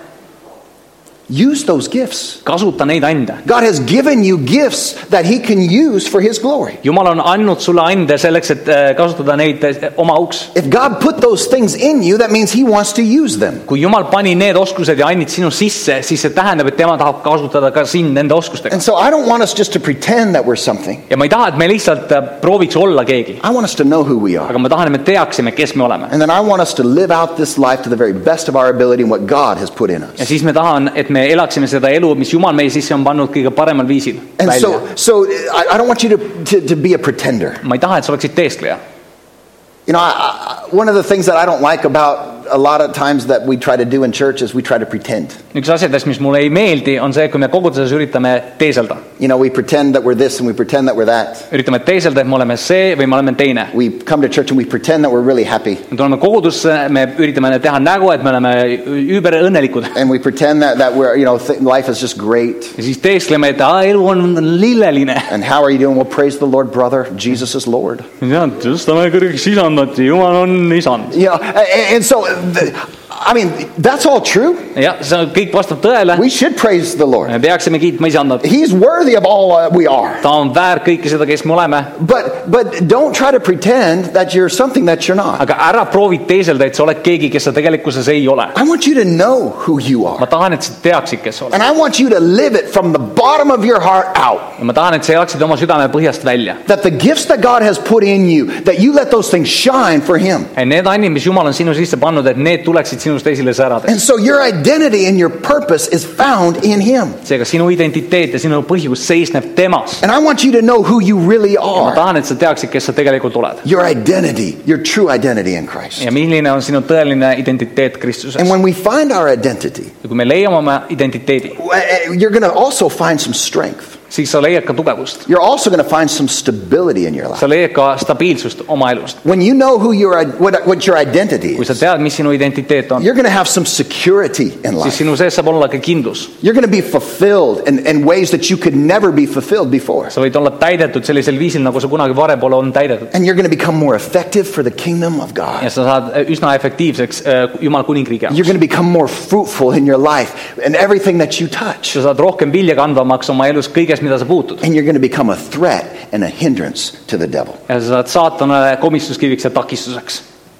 Use those gifts. Kasuta neid ande. God has given you gifts that He can use for His glory. Jumal on andnud sulle ande selleks, et kasutada neid oma auks. If God put those things in you, that means He wants to use them. Kui Jumal pani need oskused ja andid sinu sisse, siis see tähendab, et tema tahab kasutada ka sind nende oskustega. And so I don't want us just to pretend that we're something. Ja ma ei taha, et me lihtsalt prooviks olla keegi. I want us to know who we are. Aga ma tahan, et me teaksime, kes me oleme. And then I want us to live out this life to the very best of our ability and what God has put in us. Ja siis me tahan, et me elaksime seda elu, mis Jumal meie sisse on pannud kõige paremal viisil And välja. so I don't want you to be a pretender. Ma ei taha, et sa oleksid teeskleja. You know, one of the things that I don't like about a lot of times that we try to do in church is we try to pretend. Üks asjadest, mis mulle ei meeldi, on see, kui me koguduses üritame teeselda. You know, we pretend that we're this and we pretend that we're that. Üritame teeselda, et me oleme see või me oleme teine. We come to church and we pretend that we're really happy. Me tuleme kogudusse, me üritame teha nägu, et me oleme üüber õnnelikud. And we pretend that we're, you know, life is just great. Ja siis teeskleme, et elu on lilleline. And how are you doing? Well, praise the Lord, brother. Jesus is Lord. Ja, tõstame kõrgeks isandat, Jumal on isand. You know, and so I mean, that's all true. Ja, see kõik vastab tõele. We should praise the Lord. Me peaksime kiitma isandat. He's worthy of all we are. Ta on väärt kõike seda, kes me oleme. But don't try to pretend that you're something that you're not. Aga ära proovi teeselda, et sa oled keegi, kes sa tegelikkuses ei ole. I want you to know who you Ma are. tahan, et sa teaksid, kes sa oled. And I want you to live it from the bottom of your heart out. Ja ma tahan, et sa elaksid oma südame põhjast välja. That the gifts that God has put in you, that you let those things shine for Him. Need andid, mis Jumal on sinu sisse pannud, et need tuleksid sinust esile särades. And so your identity and your purpose is found in him. Seega sinu identiteet ja sinu põhjus seisneb temas. And I want you to know who you really Ma are. tahan, et sa teaksid, kes sa tegelikult oled. Your identity, your true identity in Christ. Ja milline on sinu tõeline identiteet Kristuses. And when we find our identity, Ja kui me leiame oma identiteedi, you're going to also find some strength. siis sa leiad ka tugevust. You're also going to find some stability in your life. Sa leiad ka stabiilsust oma elust. When you know who what your identity Kui sa is, tead, mis sinu identiteet on, you're going to have some security in siis life. sinu sees saab olla ka kindlus. You're going to be fulfilled in ways that you could never be fulfilled before. Sa võid olla täidetud sellisel viisil, nagu sa kunagi varem pole olnud täidetud. And you're going to become more effective for the kingdom of Ja God. sa saad üsna efektiivseks Jumala kuningriigi You're jaoks. going to become more fruitful in your life and everything that you touch. Sa saad rohkem vilja kandvamaks oma elus kõiges, mida sa puutud. And you're going to become a threat and a hindrance to the devil. Ja sa saad saatanale komistuskiviks ja takistuseks.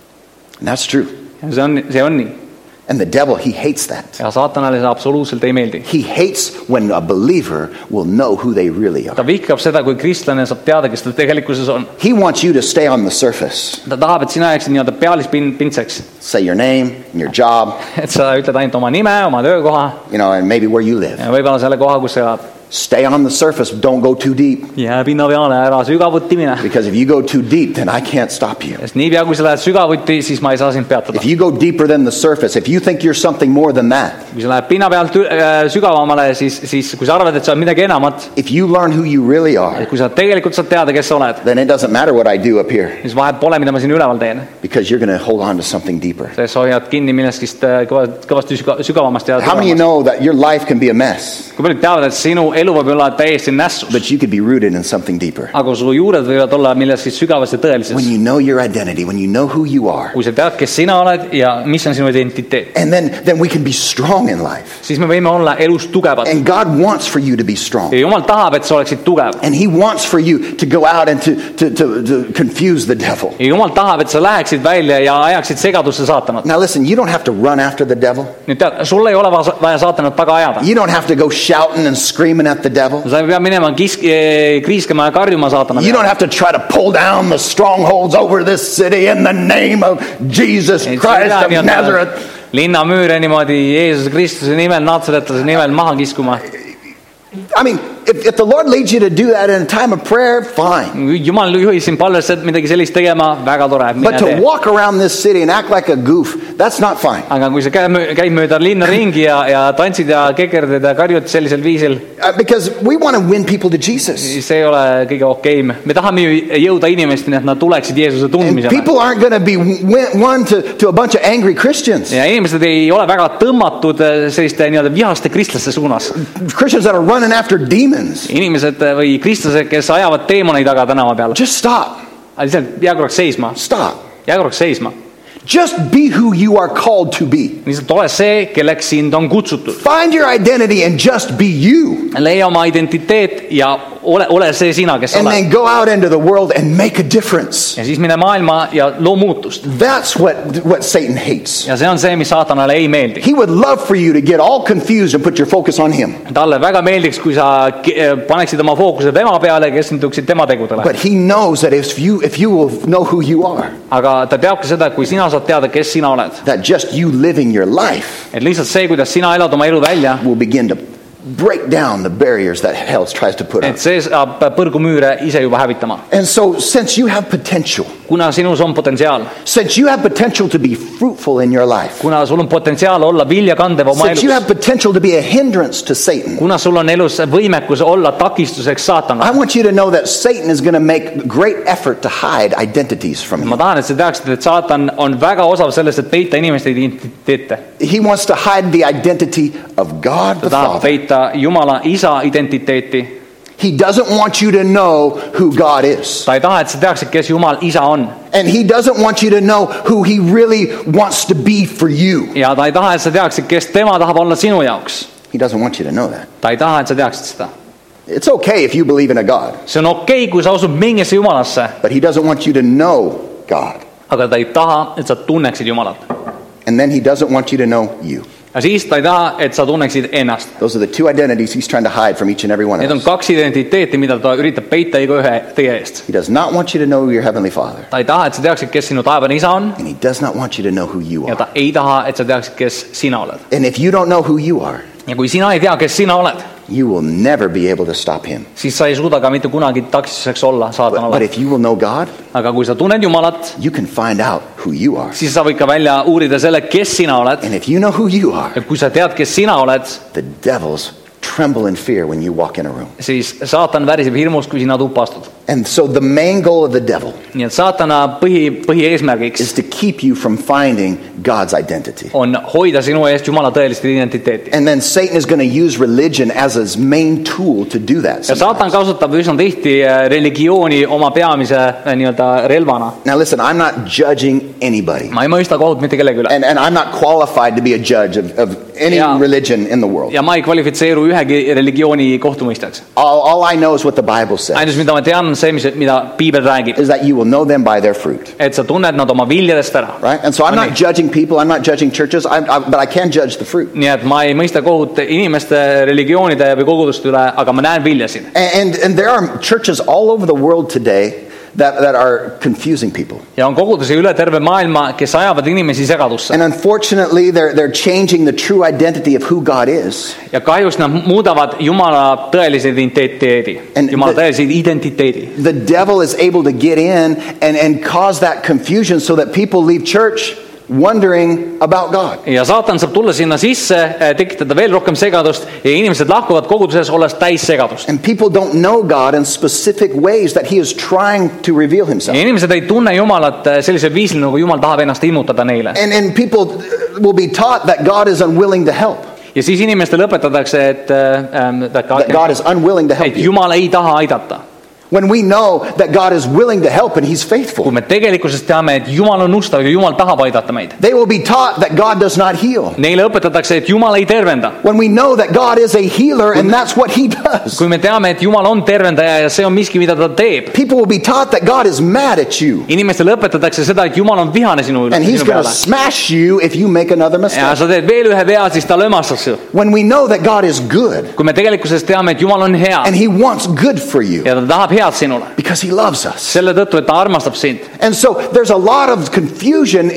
And that's true. Ja see on nii. And the devil, he hates that. Ja saatanale see absoluutselt ei meeldi. He hates when a believer will know who they really Ta are. vihkab seda, kui kristlane saab teada, kes ta tegelikkuses on. He wants you to stay on the surface. Ta tahab, et sina jääksid nii-öelda pealispindseks. Say your name and your job, Et sa ütled ainult oma nime, oma töökoha and maybe where you live. ja võib-olla selle koha, kus sa elad. Stay on the surface, don't go too deep. Jää pinna peale, ära sügavuti mine. Because if you go too deep, then I can't stop you. Sest niipea, kui sa lähed sügavuti, siis ma ei saa sind peatada. If you go deeper than the surface, if you think you're something more than that, Kui sa lähed pinna pealt sügavamale, siis kui sa arvad, et sa oled midagi enamat, if you learn who you really are, kui sa tegelikult saad teada, kes sa oled, then it doesn't matter what I do up here siis vahet pole, mida ma siin üleval teen. because you're going to hold on to something deeper. Sa hoiad kinni millestki kõvasti sügavamast ja How many of you tugevamast. know that your life can be a mess, Kui paljud teavad, et sinu elu võib olla täiesti nässus, but you could be rooted in something deeper? aga su juured võivad olla milleski sügavas ja When tõelises. you know your identity, when you know who you are, Kui sa tead, kes sina oled ja mis on sinu identiteet, and then we can be strong in life. siis me võime olla elus tugevad. And God wants for you to be strong. Ja Jumal tahab, et sa oleksid tugev. And He wants for you to go out and to confuse the devil. Ja Jumal tahab, et sa läheksid välja ja ajaksid segadusse saatanat. Now listen, you don't have to run after the devil. Nüüd tead, sul ei ole vaja saatanat taga ajada. You don't have to go shouting and screaming at the devil. Sa ei pea minema kriiskama ja karjuma saatana You don't peale. have to try to pull down the strongholds over this city in the name of Jesus Et Christ sa ei of pea Nazareth. linnamüüre niimoodi Jeesuse Kristuse nimel, naatsaretlase nimel maha kiskuma. I mean, if the Lord leads you to do that in a time of prayer, fine. Jumal juhib sind palvesse midagi sellist tegema, väga tore. But to walk around this city and act like a goof, that's not fine. Aga kui sa käid mööda linna ringi ja tantsid ja kekerdad ja karjud sellisel viisil, Because we want to win people to Jesus. siis see ei ole kõige okeim. Me tahame ju jõuda inimesteni, et nad tuleksid Jeesuse And tundmisele. people aren't going to be won to a bunch of angry Christians. Ja inimesed ei ole väga tõmmatud selliste nii-öelda vihaste kristlaste suunas. Christians that are running after demons. Inimesed või kristlased, kes ajavad teemoneid taga tänava peal. Just stop. Lihtsalt jää korraks seisma. Stop. Jää korraks seisma. Just be who you are called to be. Lihtsalt ole see, kelleks sind on kutsutud. Find your identity and just be you. Leia oma identiteet ja ole see sina, kes And oled. then go out into the world and make a difference. Ja siis mine maailma ja loo muutust. That's what Satan hates. Ja see on see, mis saatanale ei meeldi. He would love for you to get all confused and put your focus on him. Talle väga meeldiks, kui sa paneksid oma fookuse tema peale ja keskenduksid tema tegudele. But he knows that if you will know who you are, Aga ta teab ka seda, et kui sina saad teada, kes sina oled, that just you living your life et lihtsalt see, kuidas sina elad oma elu välja, will begin to break down the barriers that hell tries to put up. et see saab põrgumüüre ise juba hävitama. And so since you have potential, Kuna sinus on potentsiaal, since you have potential to be fruitful in your life, kuna sul on potentsiaal olla viljakandev oma since you elus, have potential to be a hindrance to Satan, kuna sul on elus võimekus olla takistuseks I saatanale. want you to know that Satan is going to make great effort to hide identities from Ma you. tahan, et sa teaksid, et saatan on väga osav sellest, et peita inimeste identiteete. He wants to hide the identity of God Ta the tahab Father. peita Jumala isa identiteeti. He doesn't want you to know who God is. Ta ei taha, et sa teaksid, kes Jumal isa on. And he doesn't want you to know who he really wants to be for you. Ja ta ei taha, et sa teaksid, kes tema tahab olla sinu jaoks. He doesn't want you to know that. Ta ei taha, et sa teaksid seda. It's okay if you believe in a God, See on okei, kui sa usud mingisse Jumalasse, but he doesn't want you to know God. aga ta ei taha, et sa tunneksid Jumalat. And then he doesn't want you to know you. ja siis ta ei taha, et sa tunneksid ennast. Those are the two identities he's trying to hide from each and every one Need of on us. kaks identiteeti, mida ta üritab peita iga ühe teie eest. He does not want you to know your heavenly Father. Ta ei taha, et sa teaksid, kes sinu taevane isa on, And he does not want you to know who you ja are. ta ei taha, et sa teaksid, kes sina oled. And if you don't know who you are, Ja kui sina ei tea, kes sina oled, you will never be able to stop him. siis sa ei suuda ka mitte kunagi takistuseks olla But saatanale. if you will know God, Aga kui sa tunned Jumalat, you can find out who you are. siis sa võid ka välja uurida selle, kes sina oled. And if you know who you are, Ja kui sa tead, kes sina oled, the devils tremble in fear when you walk in a room. siis saatan väriseb hirmus, kui sina tuppa astud. And so the main goal of the devil Nii et saatana põhieesmärgiks is to keep you from finding God's identity. on hoida sinu eest Jumala tõelist identiteeti. And then Satan is going to use religion as his main tool to do that. Ja saatan kasutab üsna tihti religiooni oma peamise nii-öelda relvana. Now listen, I'm not judging anybody. Ma ei mõista kohut mitte kellegi üle. And I'm not qualified to be a judge of any Yeah. religion in the world. Ja ma ei kvalifitseeru ühegi religiooni kohtumõistjaks. All I know is what the Bible says, Ainus, mida ma tean, on see, mida Piibel räägib. is that you will know them by their fruit. Et sa tunned nad oma viljadest ära. Right? And so I'm not Nii. judging people, I'm not judging churches, but I can judge the fruit. Nii et ma ei mõista kohut inimeste religioonide või koguduste üle, aga ma näen viljasid. And there are churches all over the world today that are confusing people. Ja on kogudusi üle terve maailma, kes ajavad inimesi segadusse. And unfortunately, they're changing the true identity of who God is. Ja kahjuks nad muudavad Jumala tõelise identiteedi. And Jumala the- tõelise identiteedi. The devil is able to get in and cause that confusion so that people leave church wondering about God. Ja saatan saab tulla sinna sisse, tekitada veel rohkem segadust ja inimesed lahkuvad koguduses olles täis segadust. And people don't know God in specific ways that he is trying to reveal himself. Ja inimesed ei tunne Jumalat sellisel viisil, nagu Jumal tahab ennast ilmutada neile. And people will be taught that God is unwilling to help. Ja siis inimestele õpetatakse, et That God is unwilling to help you. Jumal ei taha aidata. When we know that God is willing to help and he's Kui faithful. me tegelikkuses teame, et Jumal on ustav ja Jumal tahab aidata meid. They will be taught that God does not heal. Neile õpetatakse, et Jumal ei tervenda. When we know that God is a healer and that's what he does. Kui me teame, et Jumal on tervendaja ja see on miski, mida ta teeb. People will be taught that God is mad at you. Inimestele õpetatakse seda, et Jumal on vihane sinu And he's sinu going to peale. smash you if you make another Ja mistake. sa teed veel ühe vea, siis ta lömastab su. When we know that God is good Kui me tegelikkuses teame, et Jumal on hea and he wants good for you ja ta tahab head sinule. because he loves us. Selle tõttu, et ta armastab sind. And so there's a lot of confusion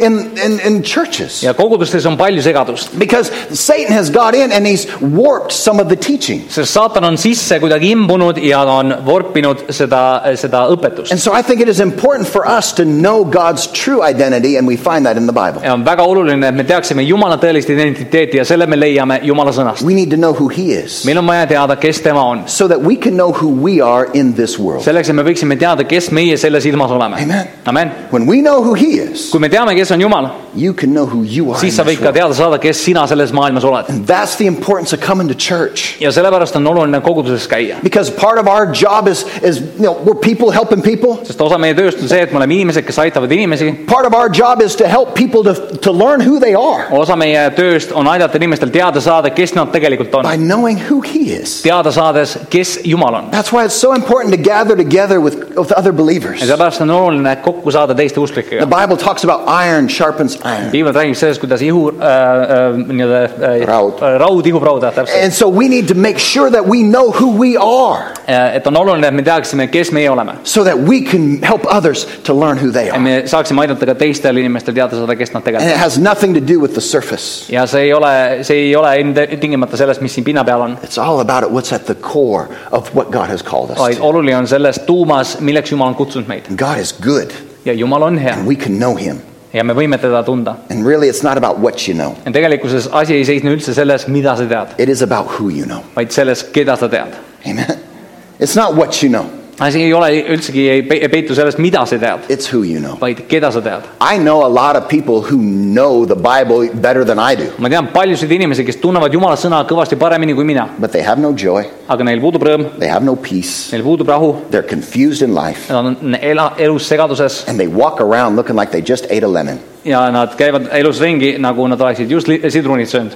in churches Ja kogudustes on palju segadust. because Satan has got in and he's warped some of the teaching. Sest saatan on sisse kuidagi imbunud ja ta on vorpinud seda õpetust. And so I think it is important for us to know God's true identity, and we find that in the Bible. Ja on väga oluline, et me teaksime Jumala tõelist identiteeti ja selle me leiame Jumala sõnast. We need to know who he is Meil on vaja teada, kes tema on. so that we can know who we are in this world. Selleks, et me võiksime teada, kes meie selles ilmas oleme. Amen. Amen. When we know who he is, Kui me teame, kes on Jumal, you can know who you are in siis sa this võid ka world. teada saada, kes sina selles maailmas oled. And that's the importance of coming to church. Ja sellepärast on oluline koguduses käia. Because part of our job is we're people helping people. Sest osa meie tööst on see, et me oleme inimesed, kes aitavad inimesi. Part of our job is to help people to learn who they are Osa meie tööst on aidata inimestel teada saada, kes nad tegelikult on. by knowing who he is. Teada saades, kes Jumal on. That's why it's so important to gather together with other believers. Ja sellepärast on oluline kokku saada teiste The usklikega. Bible talks about iron sharpens iron. Piibel räägib sellest, kuidas raud ihub rauda, täpselt. And so we need to make sure that we know who we are Et on oluline, et me teaksime, kes meie oleme. so that we can help others to learn who they Et are. me saaksime aidata ka teistel inimestel teada saada, kes nad And tegelikult it on. has nothing to do with the surface. Ja see ei ole tingimata sellest, mis siin pinna peal on. It's all about what's at the core of what God has called us Vaid to. oluline on selles tuumas, milleks Jumal on kutsunud meid. And God is good Ja Jumal on hea and we can know him. ja me võime teda tunda. And really it's not about what you know. Ja tegelikkuses asi ei seisne üldse selles, mida sa tead, It is about who you know. vaid selles, keda sa tead. Amen. It's not what you know. Asi ei ole üldsegi ei peitu sellest, mida sa tead, It's who you know. vaid keda sa tead. I know a lot of people who know the Bible better than I do, Ma tean paljusid inimesi, kes tunnevad Jumala sõna kõvasti paremini kui mina, but they have no joy. aga neil puudub rõõm, They have no peace. neil puudub rahu, They're confused in life. nad on elus segaduses And they walk around looking like they just ate a lemon. ja nad käivad elus ringi, nagu nad oleksid just sidrunit söönud.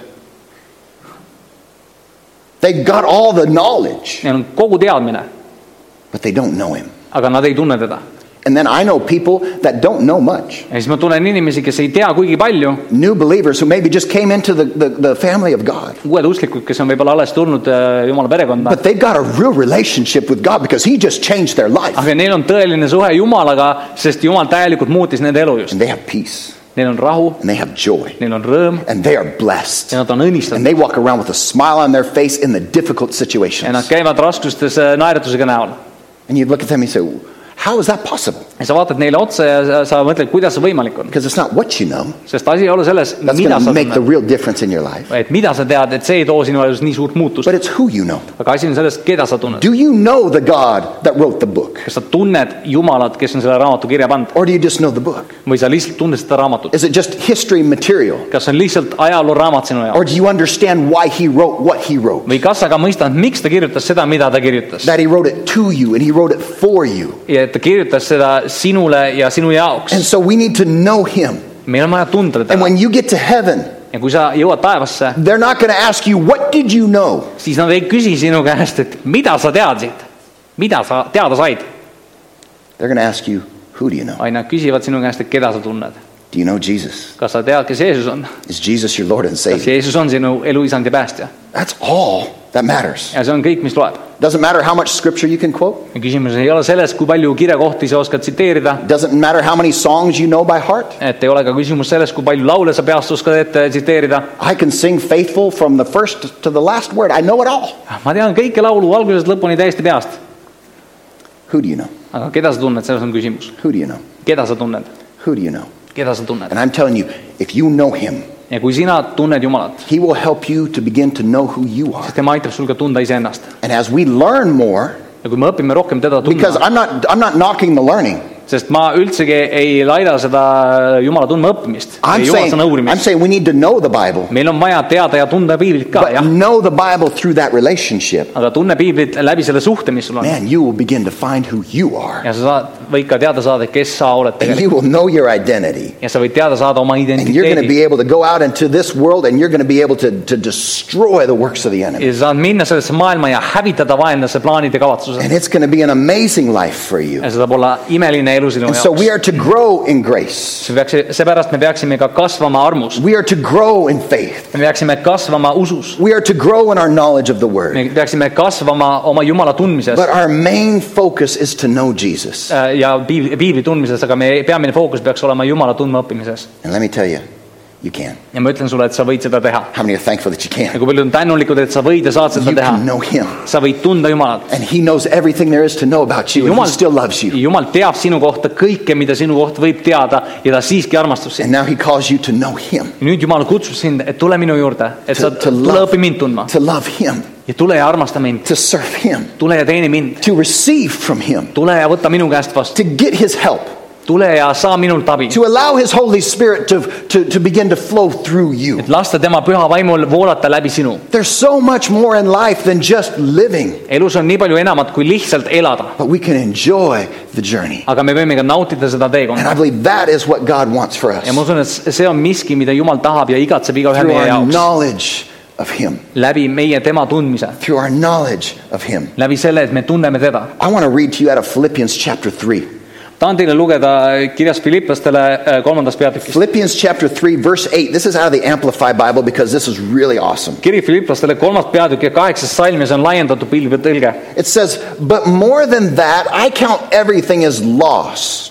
They've got all the knowledge, Neil on kogu teadmine, but they don't know him. aga nad ei tunne teda. And then I know people that don't know much. Ja siis ma tunnen inimesi, kes ei tea kuigi palju. New believers who maybe just came into the family of God. Uued usklikud, kes on võib-olla alles tulnud Jumala perekonda. But they've got a real relationship with God because He just changed their life. Aga neil on tõeline suhe Jumalaga, sest Jumal täielikult muutis nende elu just. And they have peace. Neil on rahu. And they have joy. Neil on rõõm. And they are blessed. Ja nad on õnnistatud. And they walk around with a smile on their face in the difficult situations. Ja nad käivad raskustes naeratusega näol. And you look at them and you say, how is that possible? Ja sa vaatad neile otsa ja sa mõtled, kuidas see võimalik on. Because it's not what you know. Sest asi ei ole selles, That's mida going sa to make the tunned. real difference in your life. Et mida sa tead, et see ei too sinu elus nii suurt muutust. But it's who you know. Aga asi on selles, keda sa tunned. Do you know the God that wrote the book? Kas sa tunned Jumalat, kes on selle raamatu kirja pannud? Or do you just know the book? Või sa lihtsalt tunned seda raamatut? Is it just history material? Kas see on lihtsalt ajalooraamat sinu jaoks? Or do you understand why he wrote what he wrote? Või kas sa ka mõistad, miks ta kirjutas seda, mida ta kirjutas? That he wrote it to you and he wrote it for you. Ja et ta kirjutas seda sinule ja sinu jaoks. And so we need to know him. Meil on vaja tunda And teda. when you get to heaven, Ja kui sa jõuad taevasse, they're not going to ask you, what did you know? siis nad ei küsi sinu käest, et mida sa teadsid? Mida sa teada said? They're going to ask you, who do you know? Vaid nad küsivad sinu käest, et keda sa tunned. Do you know Jesus? Kas sa tead, kes Jeesus on? Is Jesus your Lord and Kas Savior? Jeesus on sinu elu isand ja päästja? That's all that matters. Ja see on kõik, mis loeb. Doesn't matter how much scripture you can quote. Ja küsimus ei ole selles, kui palju kirjakohti sa oskad tsiteerida. Doesn't matter how many songs you know by heart. Et ei ole ka küsimus selles, kui palju laule sa peast oskad ette tsiteerida. I can sing faithful from the first to the last word. I know it all. Ma tean kõike laulu algusest lõpuni täiesti peast. Who do you know? Aga keda sa tunned, selles on küsimus. Who do you know? Keda sa tunned? Who do you know? Keda sa tunned? And I'm telling you, if you know him, Ja kui sina tunned Jumalat, he will help you to begin to know who you are. siis tema aitab sul ka tunda iseennast. And as we learn more, Ja kui me õpime rohkem teda because tundma, I'm not knocking the learning. sest ma üldsegi ei laida seda Jumala tundma õppimist. I'm Jumala saying we need to know the Bible, Meil on vaja teada ja tunda piiblit ka, but jah. know the Bible through that relationship. Aga tunne piiblit läbi selle suhte, mis sul on. Man, you will begin to find who you are. Ja sa võid ka teada saada, kes sa oled And tegelikult. you will know your identity. Ja sa võid teada saada oma And you're going to identiteedi. be able to go out into this world and you're going to be able to destroy the works of the enemy. Ja sa saad minna sellesse maailma ja hävitada vaenlase plaanid ja kavatsused. And it's going to be an amazing life for you. Ja see saab olla imeline elu sinu And so we jaoks. are to grow in grace. Seepärast me peaksime ka kasvama armus. We are to grow in faith. Me peaksime kasvama usus. We are to grow in our knowledge of the Word. Me peaksime kasvama oma Jumala tundmises But our main focus is to know Jesus. ja piibli tundmises, aga meie peamine fookus peaks olema Jumala tundma õppimises. And let me tell you, you can. Ja ma ütlen sulle, et sa võid seda teha. How many are thankful that you Ja can? kui palju on tänulikud, et sa võid ja saad seda You teha. can know Him. Sa võid tunda Jumalat. And He knows everything there is to know about you. And He still loves you. Jumal teab sinu kohta kõike, mida sinu kohta võib teada ja ta siiski armastab sind. And now He calls you to know Him. Ja nüüd Jumal kutsub sind, et tule minu juurde, et sa tule õpi mind tundma. To love Him. Ja tule ja armasta mind. To serve Him. Tule ja teeni mind. To receive from Him. Tule ja võta minu käest vastu. To get His help. Tule ja saa minult abi. To allow His Holy Spirit to begin to flow through you. Et lasta tema püha vaimul voolata läbi sinu. There's so much more in life than just living. Elus on nii palju enamat kui lihtsalt elada. But we can enjoy the journey. Aga me võime ka nautida seda And I teekonda. believe that is what God wants for us. Ja ma usun, et see on miski, mida Jumal tahab ja igatseb iga ühe Through meie our jaoks. knowledge of Him. Läbi meie tema tundmise. Through our knowledge of Him. Läbi selle, et me tunneme teda. I want to read to you out of Philippians chapter 3. Tahan teile lugeda kirjas Filiplastele 3. peatükist. Philippians chapter 3 verse 8. This is out of the Amplified Bible because this is really awesome. Kiri Filiplastele 3. peatükk ja 8. salm ja see on laiendatud pilvetõlge. It says, "But more than that, I count everything as loss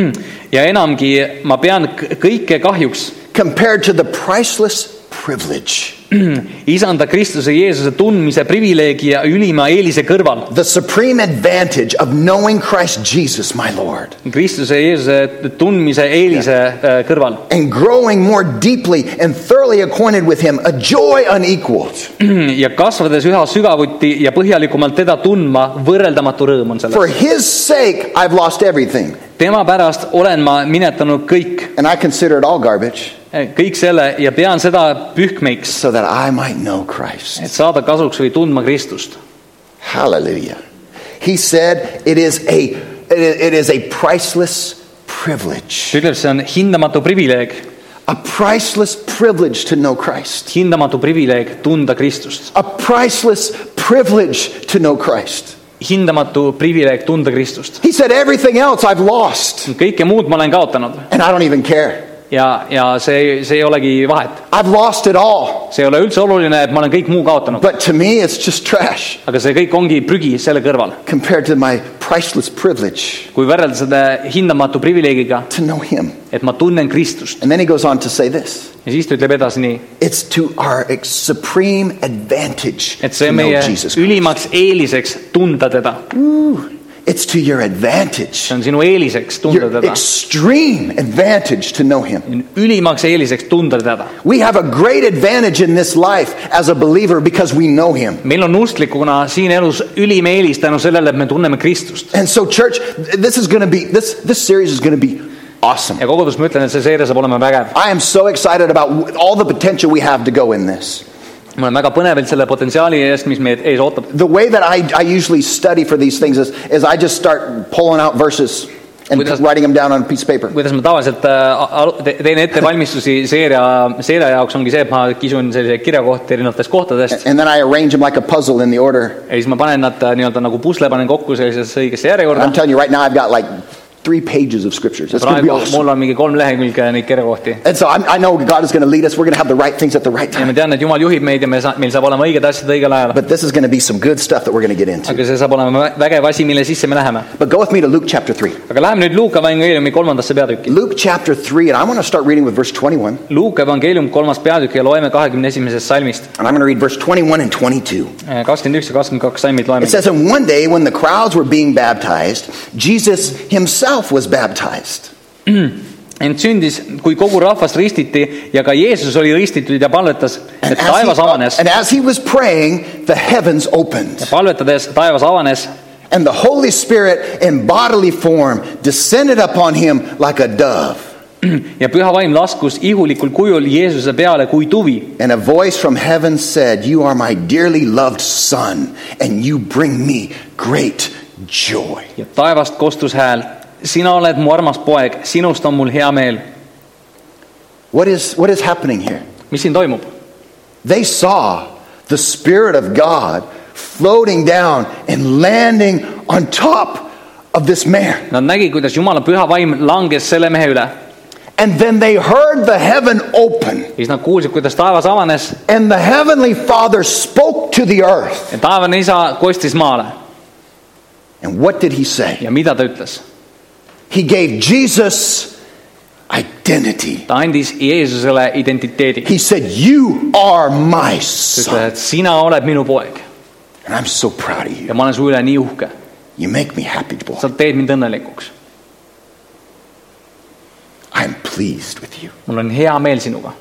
Ja enamgi ma pean kõike kahjuks compared to the priceless privilege, isanda Kristuse Jeesuse tundmise privileegi ja ülima eelise kõrval. the supreme advantage of knowing Christ Jesus, my Lord, Kristuse Jeesuse tundmise eelise kõrval. and growing more deeply and thoroughly acquainted with Him, a joy unequaled. Ja kasvades üha sügavuti ja põhjalikumalt teda tundma, võrreldamatu rõõm on For selles. His sake, I've lost everything, Tema pärast olen ma minetanud kõik, and I consider it all garbage, kõik selle ja pean seda pühkmeiks, so that I might know Christ." et saada kasuks või tundma Kristust. Hallelujah. He said it is a priceless privilege. Ta ütleb, see on hindamatu privileeg, A priceless privilege to know Christ. hindamatu privileeg tunda Kristust. A priceless privilege to know Christ. hindamatu privileeg tunda Kristust. He said, everything else I've lost, Kõike muud ma olen kaotanud and I don't even care. ja see ei olegi vahet. I've lost it all. See ei ole üldse oluline, et ma olen kõik muu kaotanud. But to me, it's just trash Aga see kõik ongi prügi selle kõrval. compared to my priceless privilege Kui võrrelda seda hindamatu privileegiga, to know Him. et ma tunnen Kristust. And then he goes on to say this. Ja siis ta ütleb edasi nii, It's to our supreme advantage et see to on know meie Jesus Christ. ülimaks eeliseks tunda teda. It's to your advantage, See on sinu eeliseks tunda your teda. extreme advantage to know Him. Ülimaks eeliseks tunda teda. We have a great advantage in this life as a believer because we know Him. Meil on usklikuna siin elus ülim eelis tänu sellele, et me tunneme Kristust. And so, church, this is going to be this series is going to be awesome. Ja kogudus ma ütlen, et see seeria saab olema vägev. I am so excited about all the potential we have to go in this. Ma olen väga põnevil selle potentsiaali eest, mis meid ees ootab. The way that I usually study for these things is I just start pulling out verses and writing them down on a piece of paper. Kuidas ma tavaliselt teen ettevalmistusi seeria jaoks ongi see, et ma kisun sellise kirjakohti erinevatest kohtadest. And then I arrange them like a puzzle in the order. Ja siis ma panen nad nii-öelda nagu pusle panen kokku sellisesse õigesse järjekorda. I'm telling you right now, I've got like 3 pages of scriptures. It's going to be Praegu awesome. mul on mingi 3 lehekülge neid kirjakohti. And so I know God is going to lead us. We're going to have the right things at the right Ja ma time. tean, et Jumal juhib meid ja meil saab olema õiged asjad õigel ajal. But this is going to be some good stuff that we're going to get into. Aga see saab olema vägev asi, mille sisse me läheme. But go with me to Luke chapter 3. Aga läheme nüüd Luuka evangeeliumi 3. peatükki. Luke chapter 3, and I want to start reading with verse 21. Luuka evangeelium 3. peatükk ja loeme 21. salmist. And I'm going to read verse 21 and 22. 21 ja 22 salmid loeme. It says, and one day when the crowds were being baptized, Jesus himself was baptized. Ent sündis, kui kogu rahvast ristiti ja ka Jeesus oli ristitud ja palvetas, et taevas avanes. And as he was praying, the heavens opened. Palvetades taevas avanes And the Holy Spirit in bodily form descended upon him like a dove. ja püha vaim laskus ihulikul kujul Jeesuse peale kui tuvi. And a voice from heaven said, you are my dearly loved son, and you bring me great joy. Ja taevast kostus hääl, sina oled mu armas poeg, sinust on mul hea meel. What is happening here? Mis siin toimub? They saw the Spirit of God floating down and landing on top of this man. Nad nägi, kuidas Jumala püha vaim langes selle mehe üle. And then they heard the heaven open. Ja siis nad kuulsid, kuidas taevas avanes And the heavenly Father spoke to the earth. ja taevane isa kostis maale. And what did he say? Ja mida ta ütles? He gave Jesus identity. Ta andis Jeesusele identiteedi. He said, you are my Ta ütles, son. et sina oled minu poeg And I'm so proud of you. ja ma olen su üle nii uhke. You make me happy, boy. Sa teed mind õnnelikuks. I'm pleased with you. Mul on hea meel sinuga.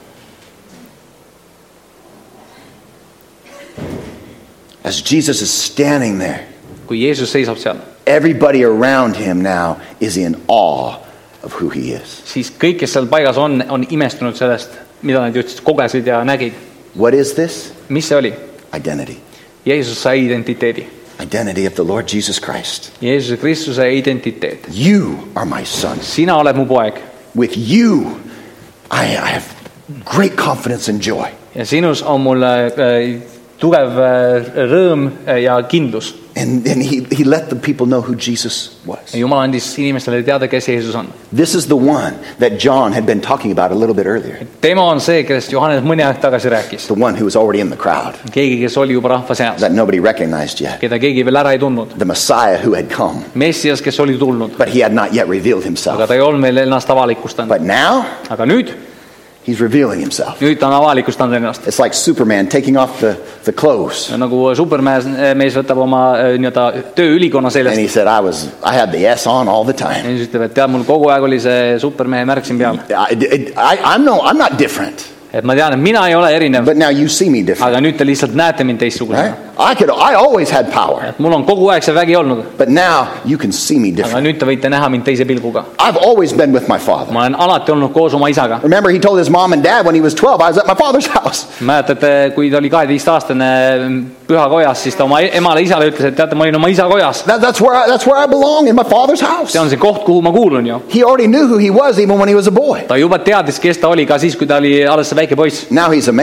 As Jesus is standing there, Kui Jeesus seisab seal, everybody around him now is in awe of who he is. siis kõik, kes seal paigas on imestunud sellest, mida nad just kogesid ja nägid. What is this? Mis see oli? Identity. Jeesus sai identiteedi. Identity of the Lord Jesus Christ. Jeesuse Kristuse identiteet. You are my son. Sina oled mu poeg With you, I have great confidence and joy. ja sinus on mul tugev rõõm ja kindlus. And he let the people know who Jesus was. Ja Jumal andis inimestele teada, kes Jeesus on. This is the one that John had been talking about a little bit earlier. Tema on see, kellest Johannes mõni aeg tagasi rääkis. The one who was already in the crowd Keegi, kes oli juba rahva seas, that nobody recognized yet. keda keegi veel ära ei tundnud. The Messiah who had come, Messias, kes oli tulnud, but he had not yet revealed aga himself. ta ei olnud veel ennast avalikustanud. But now Aga nüüd he's revealing himself. ta on avalikustanud ennast. It's like Superman taking off the clothes. Nagu supermees võtab oma nii-öelda tööülikonna And seljast. he said, I had the S on all the time. Ja siis ütleb, et tead, mul kogu aeg oli see supermehe märk siin peal. I'm not different, Et ma tean, et mina ei ole erinev, but now you see me different. aga nüüd te lihtsalt näete mind teistsugusena. Right? I always had power, Et mul on kogu aeg see vägi olnud, but now you can see me aga different. nüüd te võite näha mind teise pilguga. I've always been with my father. Ma olen alati olnud koos oma isaga. Remember, he told his mom and dad when he was 12, I was at my father's house. Mäletate, kui ta oli 12-aastane pühakojas, siis ta oma emale isale ütles, et teate, ma olin oma isa kojas. That's where I belong, in my father's house. See on see koht, kuhu ma kuulun ju. He already knew who he was even when he was a boy. Ta juba teadis, kes ta oli ka siis, kui ta oli alles see väike poiss. Now he's a man.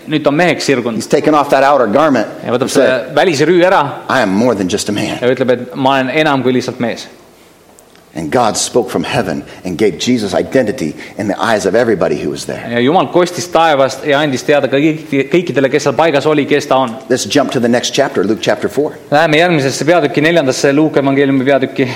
nüüd ta on meheks sirgunud He's taken off that outer garment ja and võtab selle said, välise rüü ära I am more than just a man. ja ütleb, et ma olen enam kui lihtsalt mees. And God spoke from heaven and gave Jesus identity in the eyes of everybody who was there. Ja Jumal kostis taevast ja andis teada ka kõikidele, kes seal paigas oli, kes ta on. Let's jump to the next chapter, Luke chapter 4. Läheme järgmisesse peatükki, 4. Luuke evangeeliumi peatükki.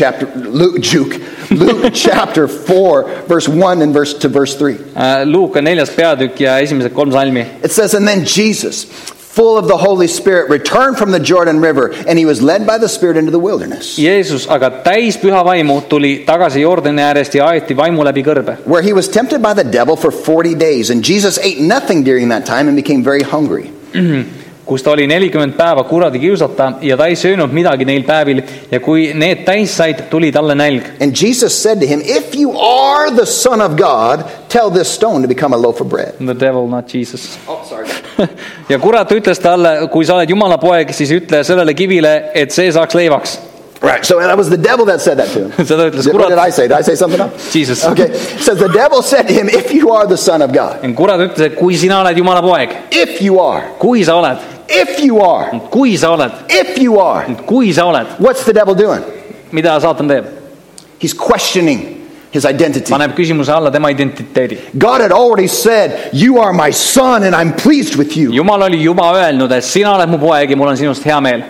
Luke chapter 4, verse 1 and verse 3. Luuka 4. peatükk ja esimesed 3 salmi. It says, and then Jesus, full of the Holy Spirit, returned from the Jordan River, and he was led by the Spirit into the wilderness. Jeesus aga täis püha vaimu tuli tagasi Jordani äärest ja aeti vaimu läbi kõrbe. Where he was tempted by the devil for 40 days, and Jesus ate nothing during that time and became very hungry. Kus ta oli 40 päeva kuradi kiusata ja ta ei söönud midagi neil päevil ja kui need täis said, tuli talle nälg. And Jesus said to him, if you are the Son of God, tell this stone to become a loaf of bread. The devil, not Jesus. Oh, sorry. Ja kurat ütles talle, kui sa oled Jumala poeg, siis ütle sellele kivile, et see saaks leivaks. Right, so that was the devil that said that to him. Seda ütles What did kurat. I say? Did I say something else? Jesus. Okay, so the devil said to him, if you are the Son of God, Kurat ütles, et kui sina oled Jumala poeg, if you are, kui sa oled, if you are, kui sa oled, if you are, kui sa oled, what's the devil doing? mida saatan teeb? He's questioning his identity. Paneb küsimuse alla tema identiteedi. God had already said, you are my son and I'm pleased with you. Jumal oli juba öelnud, et sina oled mu poeg ja mul on sinust hea meel.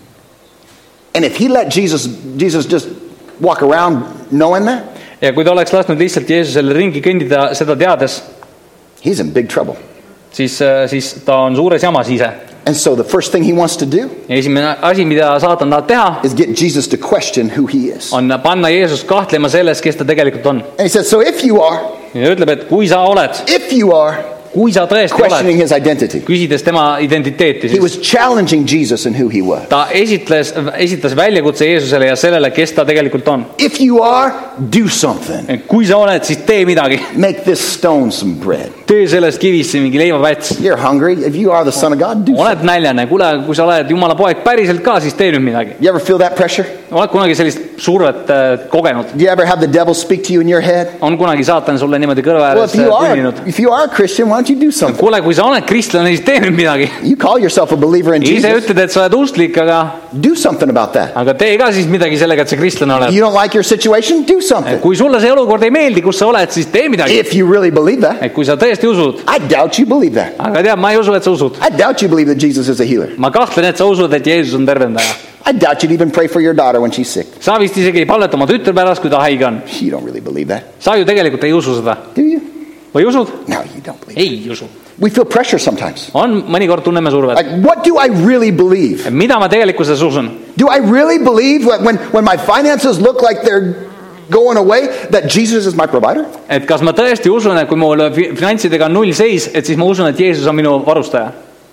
And if he let Jesus just walk around knowing that, Ja kui ta oleks lasknud lihtsalt Jeesusele ringi kõndida seda teades, he's in big trouble. siis ta on suures jamas ise. And so the first thing he wants to do Ja esimene asi, mida saatan tahab teha, is get Jesus to question who he is. on panna Jeesus kahtlema selles, kes ta tegelikult on. And he says, so if you are, Ja ütleb, et kui sa oled, kui sa tõesti questioning oled, his identity. küsides tema identiteeti, He siis was challenging Jesus and who he was. ta esitas väljakutse Jeesusele ja sellele, kes ta tegelikult on. If you are, do something. Kui sa oled, siis tee midagi. Make this stone some bread. Tee sellest kivisse mingi leivapäts. You're hungry. If you are the Son of God, do something. Oled näljane, kuule, kui sa oled Jumala poeg päriselt ka, siis tee nüüd midagi. You ever feel that pressure? Oled kunagi sellist survet kogenud? Do you ever have the devil speak to you in your head? On kunagi saatan sulle niimoodi kõrva Well, ääres põllinud? if you are a Christian, why don't you do something? Kuule, kui sa oled kristlane, siis tee nüüd midagi. You call yourself a believer in Ise Jesus. ütled, et sa oled usklik, Do something about that. aga tee ka siis midagi sellega, et sa kristlane oled. You don't like your situation? Do something. Kui sulle see olukord ei meeldi, kus sa oled, siis tee midagi. If you really believe that. Kui sa tõesti usud. I doubt you believe that. Aga tead, ma ei usu, et sa usud. I doubt you believe that Jesus is a healer. Ma kahtlen, et sa usud, et Jeesus on tervendaja. I doubt you'd even pray for your daughter when she's sick. Sa vist isegi ei palveta oma tütre pärast, kui ta haige on. You don't really believe that, Sa ju tegelikult ei usu seda. do you? Või usud? No, you don't believe Ei usu. We feel pressure sometimes. On, mõnikord tunneme survet. Like, what do I really believe? Mida ma tegelikkuses usun? Do I really believe that when my finances look like they're going away, that Jesus is my provider? Et kas ma tõesti usun, et kui mul finantsidega on null seis, et siis ma usun, et Jeesus on minu varustaja?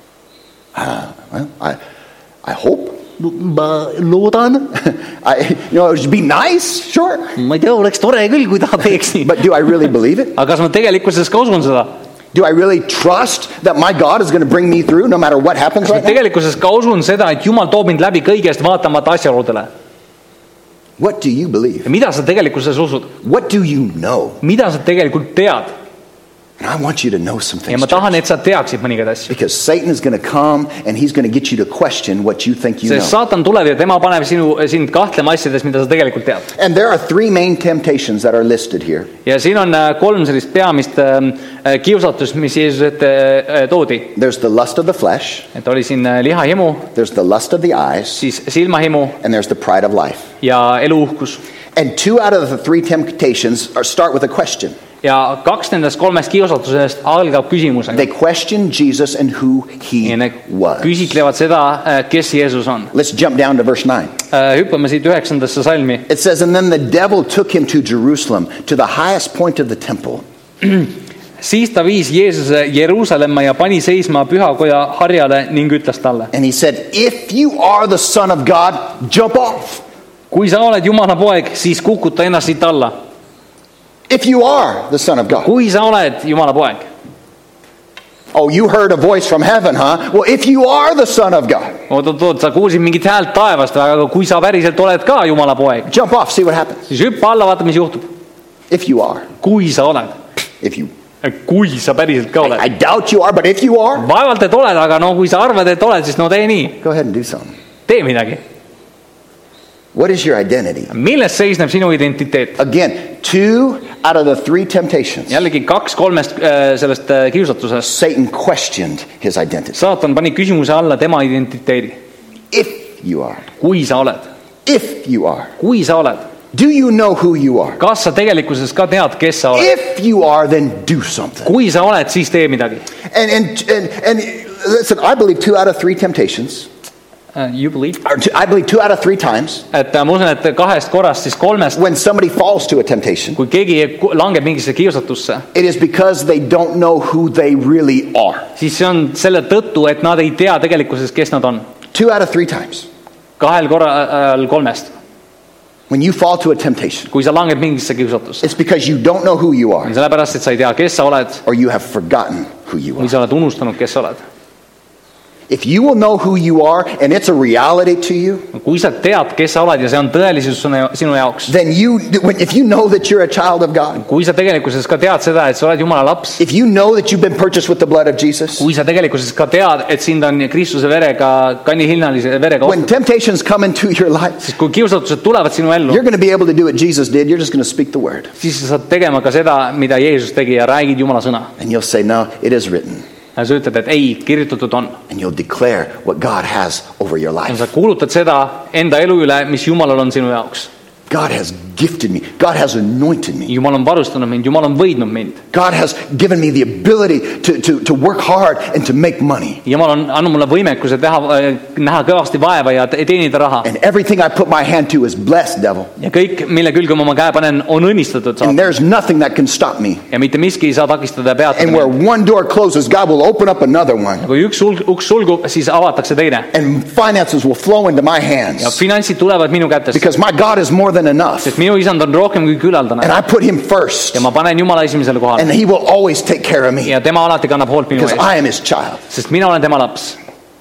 Well, I hope. Loodan. It would be nice, sure. Ma ei tea, oleks tore küll, kui ta teeks nii. But do I really believe it? Aga kas ma tegelikkuses ka usun seda? Do I really trust that my God is going to bring me through no matter what happens right now? Tegelikkuses ka usun seda, et Jumal toob mind läbi kõigest vaatamata asjaoludele. What do you believe? Ja mida sa tegelikkuses usud? What do you know? Mida sa tegelikult tead? And I want you to know some Ja things. ma tahan, et sa teaksid mõningaid asju. Because Satan is going to come and he's going to get you to question what you think you Sest know. saatan tuleb ja tema paneb sind kahtlema asjades, mida sa tegelikult tead. And there are three main temptations that are listed here. Ja siin on 3 sellist peamist kiusatust, mis Jeesus ette toodi. There's the lust of the flesh, Et oli siin lihahimu, there's the lust of the eyes, siis silmahimu and there's the pride of life. ja eluuhkus. And 2 out of the 3 temptations start with a question. Ja 2 nendest 3 kiusatusest algab küsimusega. They question Jesus and who he Ja need was. küsitlevad seda, kes Jeesus on. Let's jump down to verse 9. Hüppame siit 9. salmi. It says, and then the devil took him to Jerusalem, to the highest point of the temple. Siis ta viis Jeesuse Jeruusalemma ja pani seisma pühakoja harjale ning ütles talle. And he said, if you are the Son of God, jump off. Kui sa oled Jumala poeg, siis kukuta ennast siit alla. If you are the Son of God. Kui sa oled Jumala poeg. Oh, you heard a voice from heaven, huh? Well, if you are the Son of God, Oot, sa kuulsid mingit häält taevast, aga kui sa päriselt oled ka Jumala poeg, jump off, see what happens. siis hüppa alla, vaata, mis juhtub. If you are, Kui sa oled. if you kui sa päriselt ka oled. I doubt you are, but if you are, vaevalt, et oled, aga no kui sa arvad, et oled, siis no tee nii. go ahead and do something. Tee midagi. What is your identity? Milles seisneb sinu identiteet? Again, 2 out of the 3 temptations. Jällegi 2-3 sellest kiusatusest. Satan questioned his identity. Saatan pani küsimuse alla tema identiteedi. If you are. Kui sa oled. If you are. Kui sa oled. Do you know who you are? Kas sa tegelikkuses ka tead, kes sa oled? If you are, then do something. Kui sa oled, siis tee midagi. And listen, I believe 2 out of 3 temptations. You believe? I believe 2 out of 3 times. Et ma usun, et 2 korrast siis 3. When somebody falls to a temptation, Kui keegi langeb mingisse kiusatusse, it is because they don't know who they really are. siis see on selle tõttu, et nad ei tea tegelikkuses, kes nad on. 2 out of 3 times. 2 korral 3. When you fall to a temptation, Kui sa langed mingisse kiusatusse. it's because you don't know who you are, Sellepärast, et sa ei tea, kes sa oled, or you have forgotten who you või are. sa oled unustanud, kes sa oled. If you will know who you are, and it's a reality to you, Kui sa tead, kes sa oled ja see on tõelisus sinu jaoks, then if you know that you're a child of God, kui sa tegelikkuses ka tead seda, et sa oled Jumala laps, if you know that you've been purchased with the blood of Jesus, kui sa tegelikkuses ka tead, et sind on Kristuse verega, kannihinnalise verega when temptations come into your life, siis kui kiusatused tulevad sinu ellu, you're going to be able to do what Jesus did. You're just going to speak the word. siis sa saad tegema ka seda, mida Jeesus tegi ja räägid Jumala sõna. And you'll say, no, it is written. Ja sa ütled, et ei, kirjutatud on. And you'll declare what God has over your Ja life. sa kuulutad seda enda elu üle, mis Jumalal on sinu jaoks. God has gifted me. God has anointed me. Jumal on varustanud mind, Jumal on võidnud mind. God has given me the ability to work hard and to make money. Jumal on andnud mulle võimekuse näha kõvasti vaeva ja teenida raha. And everything I put my hand to is blessed, devil. Ja kõik, mille külge ma oma käe panen, on õnnistatud And saada. there's nothing that can stop me. Ja mitte miski ei saa takistada ja And where peatada. one door closes, God will open up another one. Kui üks uks sulgub, siis avatakse teine. And finances will flow into my Ja hands. finantsid tulevad minu kätest. Because my God is more than enough. Sest minu isand on rohkem kui küllaldane. And I put him first. Ja ma panen Jumala esimesele kohale. And he will always take care of me. Ja tema alati kannab hoolt minu Because eest. I am his child. Sest mina olen tema laps.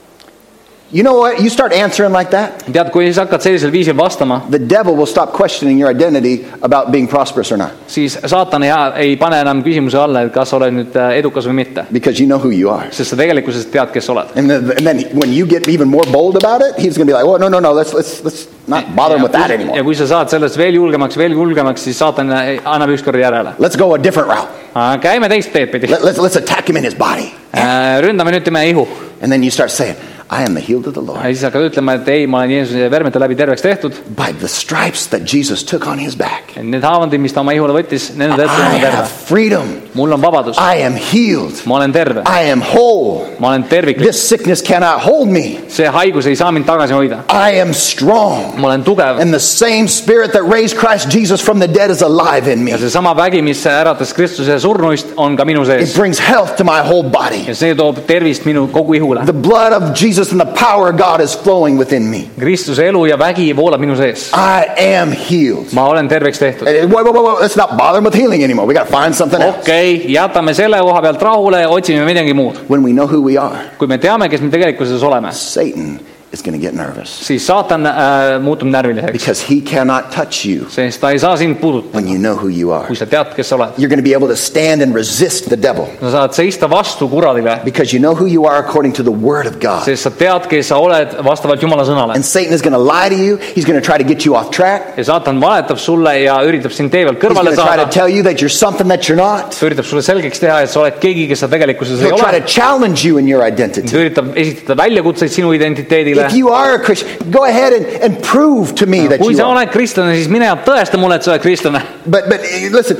You know what? You start answering like that, Tead, kui sa hakkad sellisel viisil vastama, the devil will stop questioning your identity about being prosperous or not. siis saatan ei pane enam küsimuse alla, et kas sa oled nüüd edukas või mitte. Because you know who you are. Sest sa tegelikkuses tead, kes sa oled. And then when you get even more bold about it, he's going to be like, oh, no, let's not bother him with that Ja anymore. kui sa saad sellest veel julgemaks, siis saatan annab ükskord järele. Let's go a different route. Käime teist teed pidi. Let's attack him in his body. Ründame nüüd tema ihu. And then you start saying, I am the healed of the Ja Lord. siis hakkad ütlema, et ei, ma olen Jeesuse vermete läbi terveks tehtud. By the stripes that Jesus took on his back, Need haavandid, mis ta oma ihule võttis, nende tõttu I on have terve. freedom. Mul on vabadus. I am healed. Ma olen terve. I am whole. Ma olen terviklik. This sickness cannot hold me. See haigus ei saa mind tagasi hoida. I am strong. Ma olen tugev. And the same spirit that raised Christ Jesus from the dead is alive in me. Ja seesama vägi, mis äratas Kristuse surnuist, on ka minu It sees. brings health to my whole body. Ja see toob tervist minu kogu ihule. The blood of Jesus and the power of God is flowing within me. Kristuse elu ja vägi voolab minu sees. I am healed. Ma olen terveks tehtud. Whoa, let's not bother him with healing anymore. We got to find something else. Okei, jätame selle koha pealt rahule ja otsime midagi muud. When we know who we are, Kui me teame, kes me tegelikkuses oleme, Satan is going to get nervous siis saatan muutub närviliseks. because he cannot touch you Sest ta ei saa sind puudutada, when you know who you are. kui sa tead, kes sa oled. You're going to be able to stand and resist the devil Sa saad seista vastu kuradile, because you know who you are according to the word of God. sest sa tead, kes sa oled vastavalt Jumala sõnale. And Satan is going to lie to you. He's going to try to get you off track. Ja saatan valetab sulle ja üritab sind tee pealt He's kõrvale going to try to saada. tell you that you're something that you're not. Ta üritab sulle selgeks teha, et sa oled keegi, kes sa tegelikkuses ei He'll try ole. to challenge you in your identity. Ta üritab esitada väljakutseid sinu identiteedile. If you are a Christian, go ahead and prove to me that Kui you sa are. oled kristlane, siis mine ja tõesta mulle, et sa oled kristlane. But listen,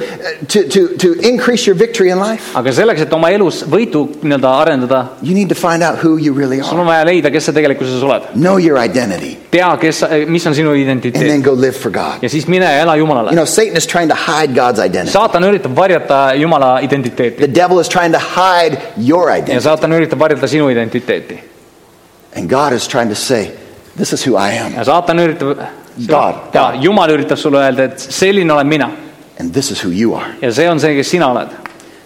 to increase your victory in life, Aga selleks, et oma elus võitu nii-öelda arendada, you need to find out who you really sul are. on vaja leida, kes sa tegelikkuses oled. Know your identity Tea, mis on sinu and identiteet. then go live for God. Ja siis mine ja ela Jumalale. You know, Satan is trying to hide God's identity. Saatan üritab varjata Jumala identiteeti. The devil is trying to hide your Ja identity. saatan üritab varjata sinu identiteeti. And God is trying to say, this is who I am. Ja saatan üritab, God. Jumal üritab sulle öelda, et selline olen mina. And this is who you are. Ja see on see, kes sina oled.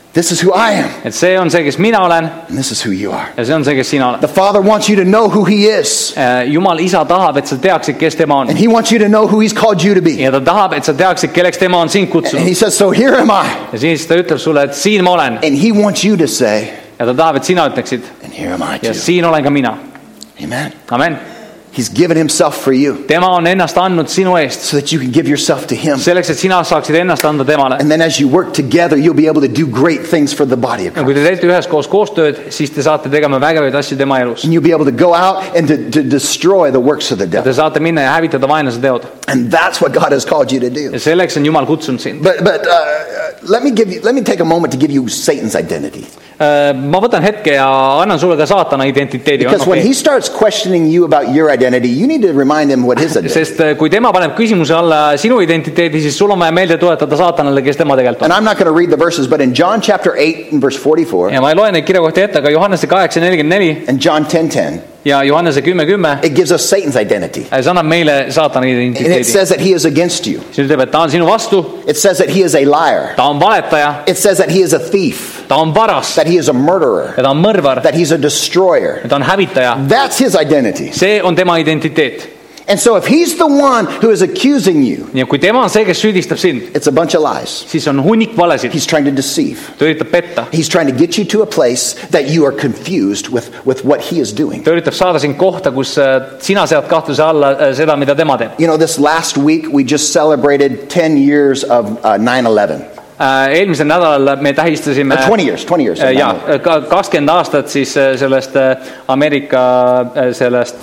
This is who I am. et see on see, kes mina olen And this is who you are. ja see on see, kes sina oled. The Father wants you to know who He is. Jumal isa tahab, et sa teaksid, kes tema on And He wants you to know who He's called you to be. ja ta tahab, et sa teaksid, kelleks tema on sind And kutsunud He says, so here am I. ja siis ta ütleb sulle, et siin ma olen And He wants you to say, ja ta tahab, et sina ütleksid and here am I ja too. siin olen ka mina. Amen. Amen. He's given Himself for you tema on ennast andnud sinu eest so that you can give yourself to Him. selleks, et sina saaksid ennast anda temale. And then as you work together, you'll be able to do great things for the body of ja kui Christ. te teete üheskoos koostööd, siis te saate tegema vägevaid asju tema elus. And you'll be able to go out and to destroy the works of the Te devil. saate minna ja hävitada vaenlase teod And that's what God has called you to do. ja selleks on Jumal kutsunud sind. But let me take a moment to give you Satan's identity. Ma võtan hetke ja annan sulle ka saatana identiteedi. Because when he starts questioning you about your identity, you need to remind him what his identity is. Sest kui tema paneb küsimuse alla sinu identiteedi, siis sul on vaja meelde tuletada saatanale, kes tema tegelikult And on. I'm not going to read the verses, but in John chapter 8 and verse 44 ja ma ei loe neid kirjakohti ette, aga Johannese 8:44 and John 10:10, ja Johannese 10:10 it gives us Satan's identity. see annab meile saatana And it identiteedi. says that he is against you. see ütleb, et ta on sinu vastu, It says that he is a liar. ta on valetaja, It says that he is a thief, ta on varas that he is a murderer, ja ta on mõrvar that he's a destroyer. ja ta on hävitaja. That's his identity. see on tema identiteet. And so if he's the one who is accusing you, ja kui tema on see, kes süüdistab sind, it's a bunch of lies. siis on hunnik valesid. He's trying to deceive. ta üritab petta, He's trying to get you to a place that you are confused with what he is doing. ta üritab saada sind kohta, kus sina sead kahtluse alla seda, mida tema teeb. You know, this last week we just celebrated 10 years of 9/11. Eelmisel nädalal me tähistasime 20 years of 20 aastat siis sellest Ameerika sellest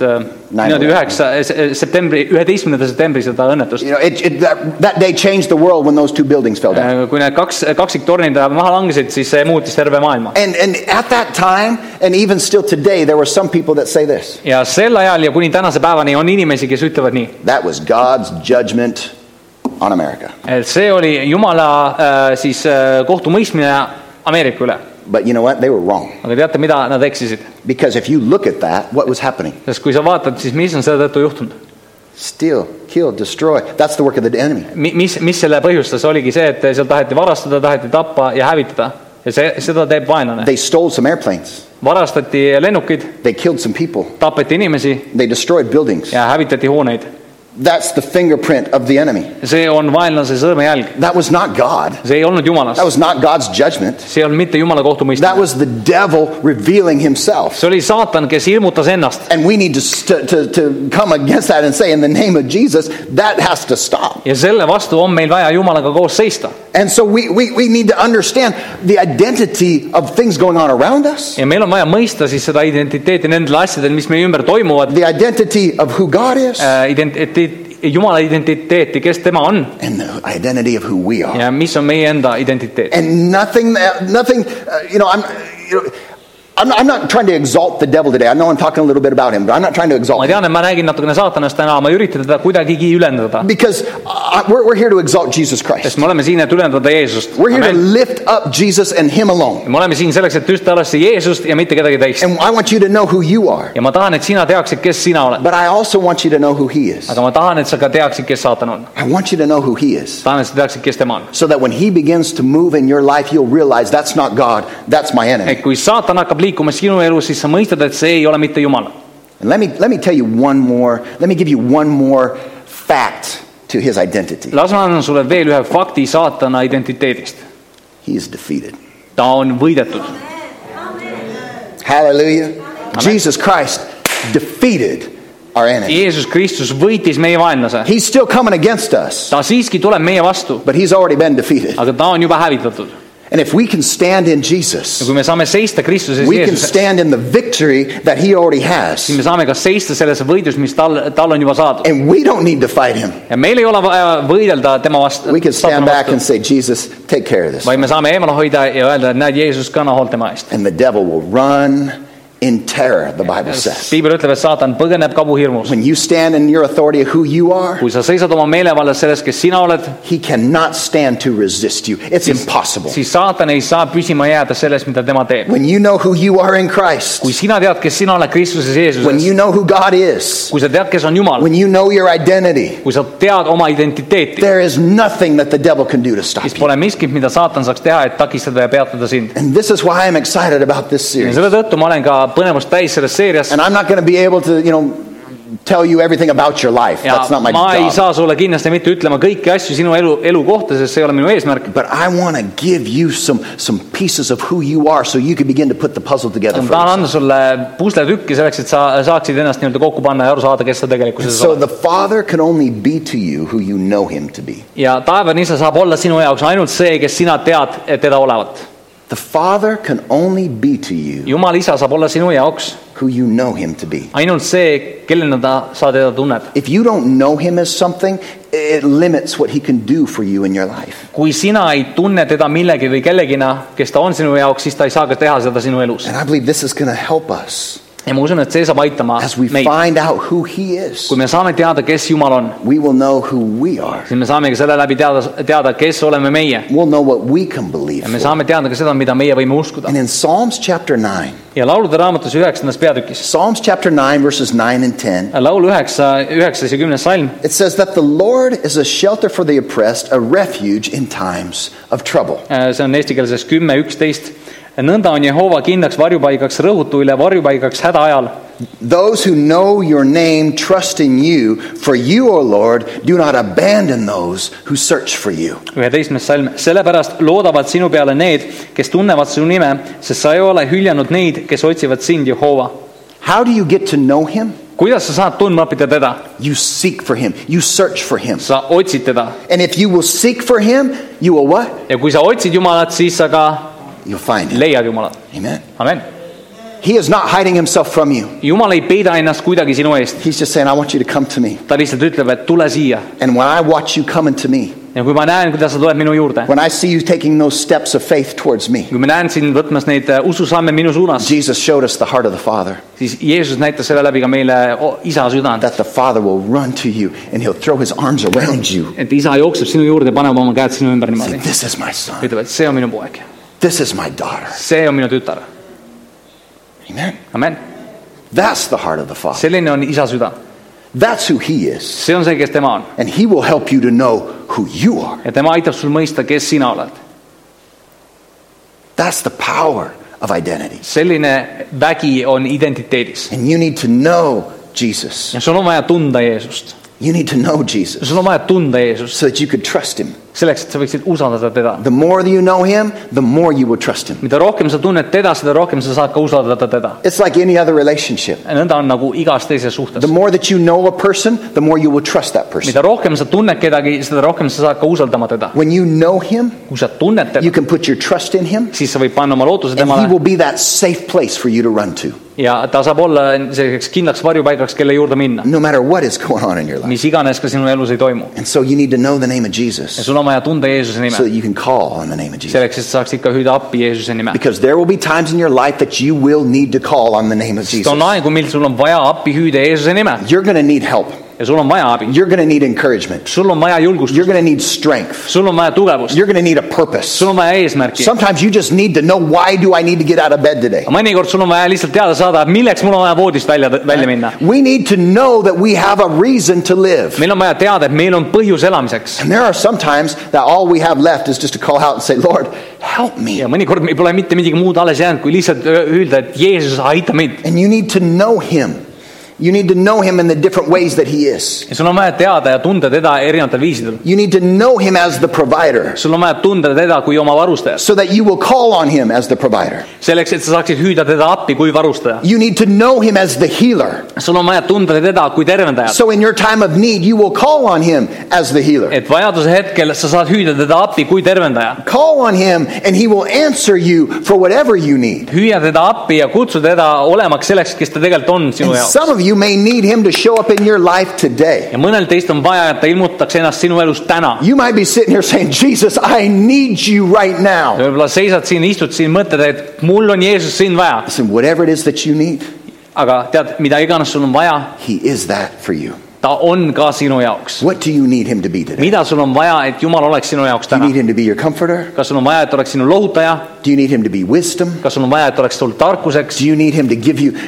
11. septembri seda õnnetust. You know, that day changed the world when those two buildings fell down. Kui need kaksiktornid maha langesid, siis see muutis terve maailma. And at that time, and even still today, there were some people that say this. Ja sel ajal ja kuni tänase päevani on inimesi, kes ütlevad nii. That was God's judgment on America. See oli Jumala siis kohtumõistmine Ameerika üle. But you know what? They were wrong. Aga teate, mida nad eksisid? Because if you look at that, what was happening? Sest kui sa vaatad, siis mis on selle tõttu juhtunud? Steal, kill, destroy. That's the work of the enemy. Mis selle põhjustas? Oligi see, et seal taheti varastada, taheti tappa ja hävitada. Ja seda teeb vaenlane. They stole some airplanes. Varastati lennukid. They killed some people. Tapeti inimesi. They destroyed buildings. Ja hävitati hooneid. That's the fingerprint of the enemy. See on vaenlase sõrmejälg. That was not God. See ei olnud Jumalast. That was not God's judgment. See ei olnud mitte Jumala kohtumõistmine. That was the devil revealing himself. See oli saatan, kes ilmutas ennast. And we need to come against that and say, in the name of Jesus, that has to stop. Ja selle vastu on meil vaja Jumalaga koos seista. And so we need to understand the identity of things going on around us. Ja meil on vaja mõista siis seda identiteeti nendel asjadel, mis meie ümber toimuvad. The identity of who God is. Jumala identiteeti, kes tema on. And the identity of who we are. Ja mis on meie enda identiteet. And nothing, I'm not trying to exalt the devil today. I know I'm talking a little bit about him, but I'm not trying to exalt ma tean, et ma räägin natukene saatanast täna, ma ei ürita teda kuidagigi ülendada. Because we're here to exalt Jesus Christ. Sest me oleme siin, et ülendada Jeesust. We're here to lift up Jesus and Him alone. Me oleme siin selleks, et tõsta üles Jeesust ja mitte kedagi teist. And I want you to know who you are. Ja ma tahan, et sina teaksid, kes sina oled. But I also want you to know who He is. Aga ma tahan, et sa ka teaksid, kes saatan on. I want you to know who He is. Tahan, et sa teaksid, kes tema on. So that when He begins to move in your life, you'll realize that's not God, that's my enemy. Et kui saatan hakkab liikuma sinu elus, siis sa mõistad, et see ei ole mitte Jumal. And let me tell you let me give you one more fact to his identity. Las ma annan sulle veel ühe fakti saatana identiteedist. He is defeated. Ta on võidetud. Hallelujah. Amen. Jesus Christ defeated our enemy. Jeesus Kristus võitis meie vaenlase. He's still coming against us. Ta siiski tuleb meie vastu. But he's already been defeated. Aga ta on juba hävitatud. And if we can stand in Jesus, ja kui me saame seista Kristuses we can stand in the victory that he already has. Siis me saame ka seista selles võidus, mis tal on juba saadud. And we don't need to fight him. Ja meil ei ole vaja võidelda tema vastu. We can stand back and say, Jesus, take care of this. Vaid me saame eemale hoida ja öelda, et näed, Jeesus kanna hoolt tema eest. And the devil will run in terror, the Bible says. Piibel ütleb, et saatan põgeneb kabuhirmus. When you stand in your authority of who you are, Kui sa seisad oma meelevallas selles, kes sina oled, he cannot stand to resist you. It's impossible. siis saatan ei saa püsima jääda selles, mida tema teeb. When you know who you are in Christ, Kui sina tead, kes sina oled Kristuses when Jeesuses, you know who God is, kui sa tead, kes on Jumal, when you know your identity, kui sa tead oma identiteeti, there is nothing that the devil can do to stop siis you. pole miskit, mida saatan saaks teha, et takistada ja peatada sind. And this is why I'm excited about this Ja series. selle tõttu ma olen ka põnevust täis selles seerias. And I'm not going to be able to, tell you everything about your life. Ja That's not my ma ei job. saa sulle kindlasti mitte ütlema kõiki asju sinu elu kohta, sest see ei ole minu eesmärk. But I want to give you some pieces of who you are so you can begin to put the puzzle together Ma for tahan yourself. anda sulle pusletükki selleks, et sa saaksid ennast nii-öelda kokku panna ja aru saada, kes sa tegelikkuses So oled. the Father can only be to you who you know him to be. Ja taevane isa saab olla sinu jaoks ainult see, kes sina tead, et teda olevat. The Father can only be to you Jumal isa saab olla sinu jaoks who you know him to be. ainult see, kellena sa teda tunned. If you don't know him as something, it limits what he can do for you in your life. Kui sina ei tunne teda millegi või kellegina, kes ta on sinu jaoks, siis ta ei saa ka teha seda sinu elus. And I believe this is going to help us Ja ma usun, et see saab aitama as we meid. find out who he is. Kui me saame teada, kes Jumal on, We will know who we are. siis me saame ka selle läbi teada, kes oleme meie. We'll know what we can believe Ja me for. saame teada ka seda, mida meie võime uskuda. And in Psalms chapter 9, Ja laulude raamatus 9. peatükis, Psalms chapter 9 verses 9 and 10, laulu 9 ja 10. salm, it says that the Lord is a shelter for the oppressed, a refuge in times of trouble. see on eestikeelses 10:11. Nõnda on Jehova kindlaks varjupaigaks rõhutuile, varjupaigaks häda ajal. Those who know your name trust in you, for you, O Lord, do not abandon those who search for you. 11. salm, sellepärast loodavad sinu peale need, kes tunnevad sinu nime, sest sa ei ole hüljanud neid, kes otsivad sind, Jehova. How do you get to know him? Kuidas sa saad tundma õppida teda? You seek for him. You search for him. Sa otsid teda. And if you will seek for him, you will what? Ja kui sa otsid Jumalat, siis sa ka You'll find him. leiad Jumalat. Amen. Amen. He is not hiding himself from you. Jumal ei peida ennast kuidagi sinu eest. He's just saying, I want you to come to me. Ta lihtsalt ütleb, et tule siia. And when I watch you coming to me, Ja kui ma näen, kuidas sa tuled minu juurde, when I see you taking those steps of faith towards me, kui ma näen sind võtmas neid ususamme minu suunas, Jesus showed us the heart of the Father, siis Jeesus näitas selle läbi ka meile isa südant. that the Father will run to you and he'll throw his arms around you. Et isa jookseb sinu juurde ja paneb oma käed sinu ümber Say, niimoodi. this is my son. Ütleb, et see on minu poeg. This is my daughter. See on minu tütar. Amen. Amen. That's the heart of the Father. Selline on isa süda. That's who he is. See on see, kes tema on. And he will help you to know who you are. Ja tema aitab sul mõista, kes sina oled. That's the power of identity. Selline vägi on identiteedis. And you need to know Jesus. Ja sul on vaja tunda Jeesust. You need to know Jesus Sul on vaja tunda Jeesust. so that you could trust him. Selleks, et sa võiksid usaldada teda. The more that you know him, the more you will trust him. Mida rohkem sa tunned teda, seda rohkem sa saad ka usaldada teda. It's like any other relationship. Ja nõnda on nagu igas teises suhtes. The more that you know a person, the more you will trust that person. Mida rohkem sa tunned kedagi, seda rohkem sa saad ka usaldama teda. When you know him, Kui sa tunned you teda, can put your trust in him, siis sa võid panna oma lootuse and he temale will be that safe place for you to run to, ja ta saab olla selliseks kindlaks varjupaigaks, kelle juurde minna. no matter what is going on in your life. Mis iganes ka sinu elus ei toimu. And so you need to know the name of Ja Jesus sul on vaja tunda Jeesuse nime. so that you can call on the name of Jesus. Selleks, et sa saaksid ka hüüda appi Jeesuse nime. Because there will be times in your life that you will need to call on the name of Sest on Jesus. aegu, mil sul on vaja appi hüüda Jeesuse nime. You're going to need help. Ja sul on vaja abi. You're going to need encouragement. Sul on vaja julgustust. You're going to need strength. Sul on vaja tugevust. You're going to need a purpose. Sul on vaja eesmärki. Sometimes you just need to know, why do I need to get out of bed today? Mõnikord sul on vaja lihtsalt teada saada, milleks mul on vaja voodist välja minna. We need to know that we have a reason to live. Meil on vaja teada, et meil on põhjus elamiseks. And there are some times that all we have left is just to call out and say, Lord, help me. Ja mõnikord meil pole mitte midagi muud alles jäänud, kui lihtsalt öelda, et Jeesus aita mind. And you need to know him. You need to know him in the different ways that he is. Ja sul on vaja teada ja tunda teda erinevatel viisidel. You need to know him as the provider Sul on vaja tunda teda kui oma varustajat. so that you will call on him as the provider. Selleks, et sa saaksid hüüda teda appi kui varustaja. You need to know him as the healer. Sul on vaja tunda teda kui tervendajat. So in your time of need, you will call on him as the healer. Et vajaduse hetkel sa saad hüüda teda appi kui tervendaja. Call on him and he will answer you for whatever you need. Hüüa teda appi ja kutsu teda olemaks selleks, kes ta tegelikult on sinu And jaoks. some of you may need him to show up in your life today. ja mõnel teist on vaja, et ta ilmutaks ennast sinu elus täna. You might be sitting here saying, Jesus, I need you right now. Võib-olla seisad siin, istud siin, mõtled, et mul on Jeesus siin vaja. Listen, whatever it is that you need, aga tead, mida iganes sul on vaja, he is that for you. ta on ka sinu jaoks. What do you need him to be today? mida sul on vaja, et Jumal oleks sinu jaoks Do you täna? need him to be your comforter? kas sul on vaja, et oleks sinu lohutaja? Do you need him to be wisdom? kas sul on vaja, et oleks sul tarkuseks? Do you need him to give you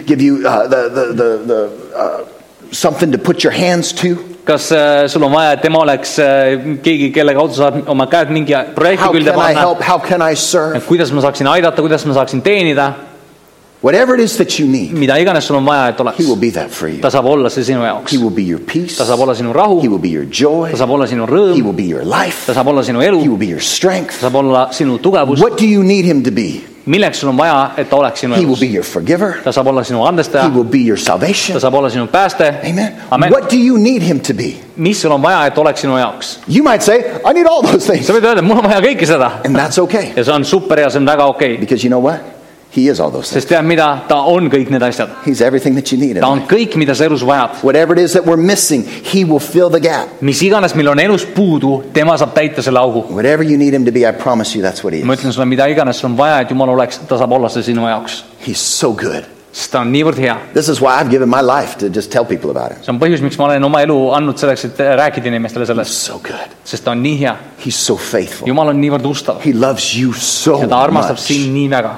something to put your hands to? kas sul on vaja, et tema oleks keegi, kelle kaudu saad oma käed mingi projekti How külde can I panna? help? How can I serve? et kuidas ma saaksin aidata, kuidas ma saaksin teenida? Whatever it is that you need, mida iganes sul on vaja, et oleks. he will be that for you. ta saab olla see sinu jaoks. He will be your peace. ta saab olla sinu rahu. He will be your joy. ta saab olla sinu He rõõm. will be your life. ta saab olla sinu elu. He will be your strength. ta saab olla sinu tugevus. What do you need him to be? milleks sul on vaja, et ta oleks sinu He will elus? be your forgiver. ta saab olla sinu He andestaja. will be your salvation. ta saab olla sinu pääste. Amen. Amen. What do you need him to be? mis sul on vaja, et oleks sinu jaoks? You might say, I need all those things. sa võid öelda, et mul on vaja kõike seda. And that's okay. ja see on super ja see on väga okei. Because you know what? He is all those things. sest tead mida, ta on kõik need asjad. He's everything that you need in ta on life. kõik, mida sa elus vajad. Whatever it is that we're missing, he will fill the gap. mis iganes meil on elus puudu, tema saab täita selle augu. Whatever you need him to be, I promise you that's what he ma is. ütlen sulle, mida iganes sul on vaja, et Jumal oleks, ta saab olla see sinu jaoks. He's so good. sest ta on niivõrd hea. This is why I've given my life to just tell people about him. see on põhjus, miks ma olen oma elu andnud selleks, et rääkida inimestele He's sellest. so good. sest ta on nii hea. He's so faithful. Jumal on niivõrd ustav. He loves you so ja ta armastab much. sind nii väga.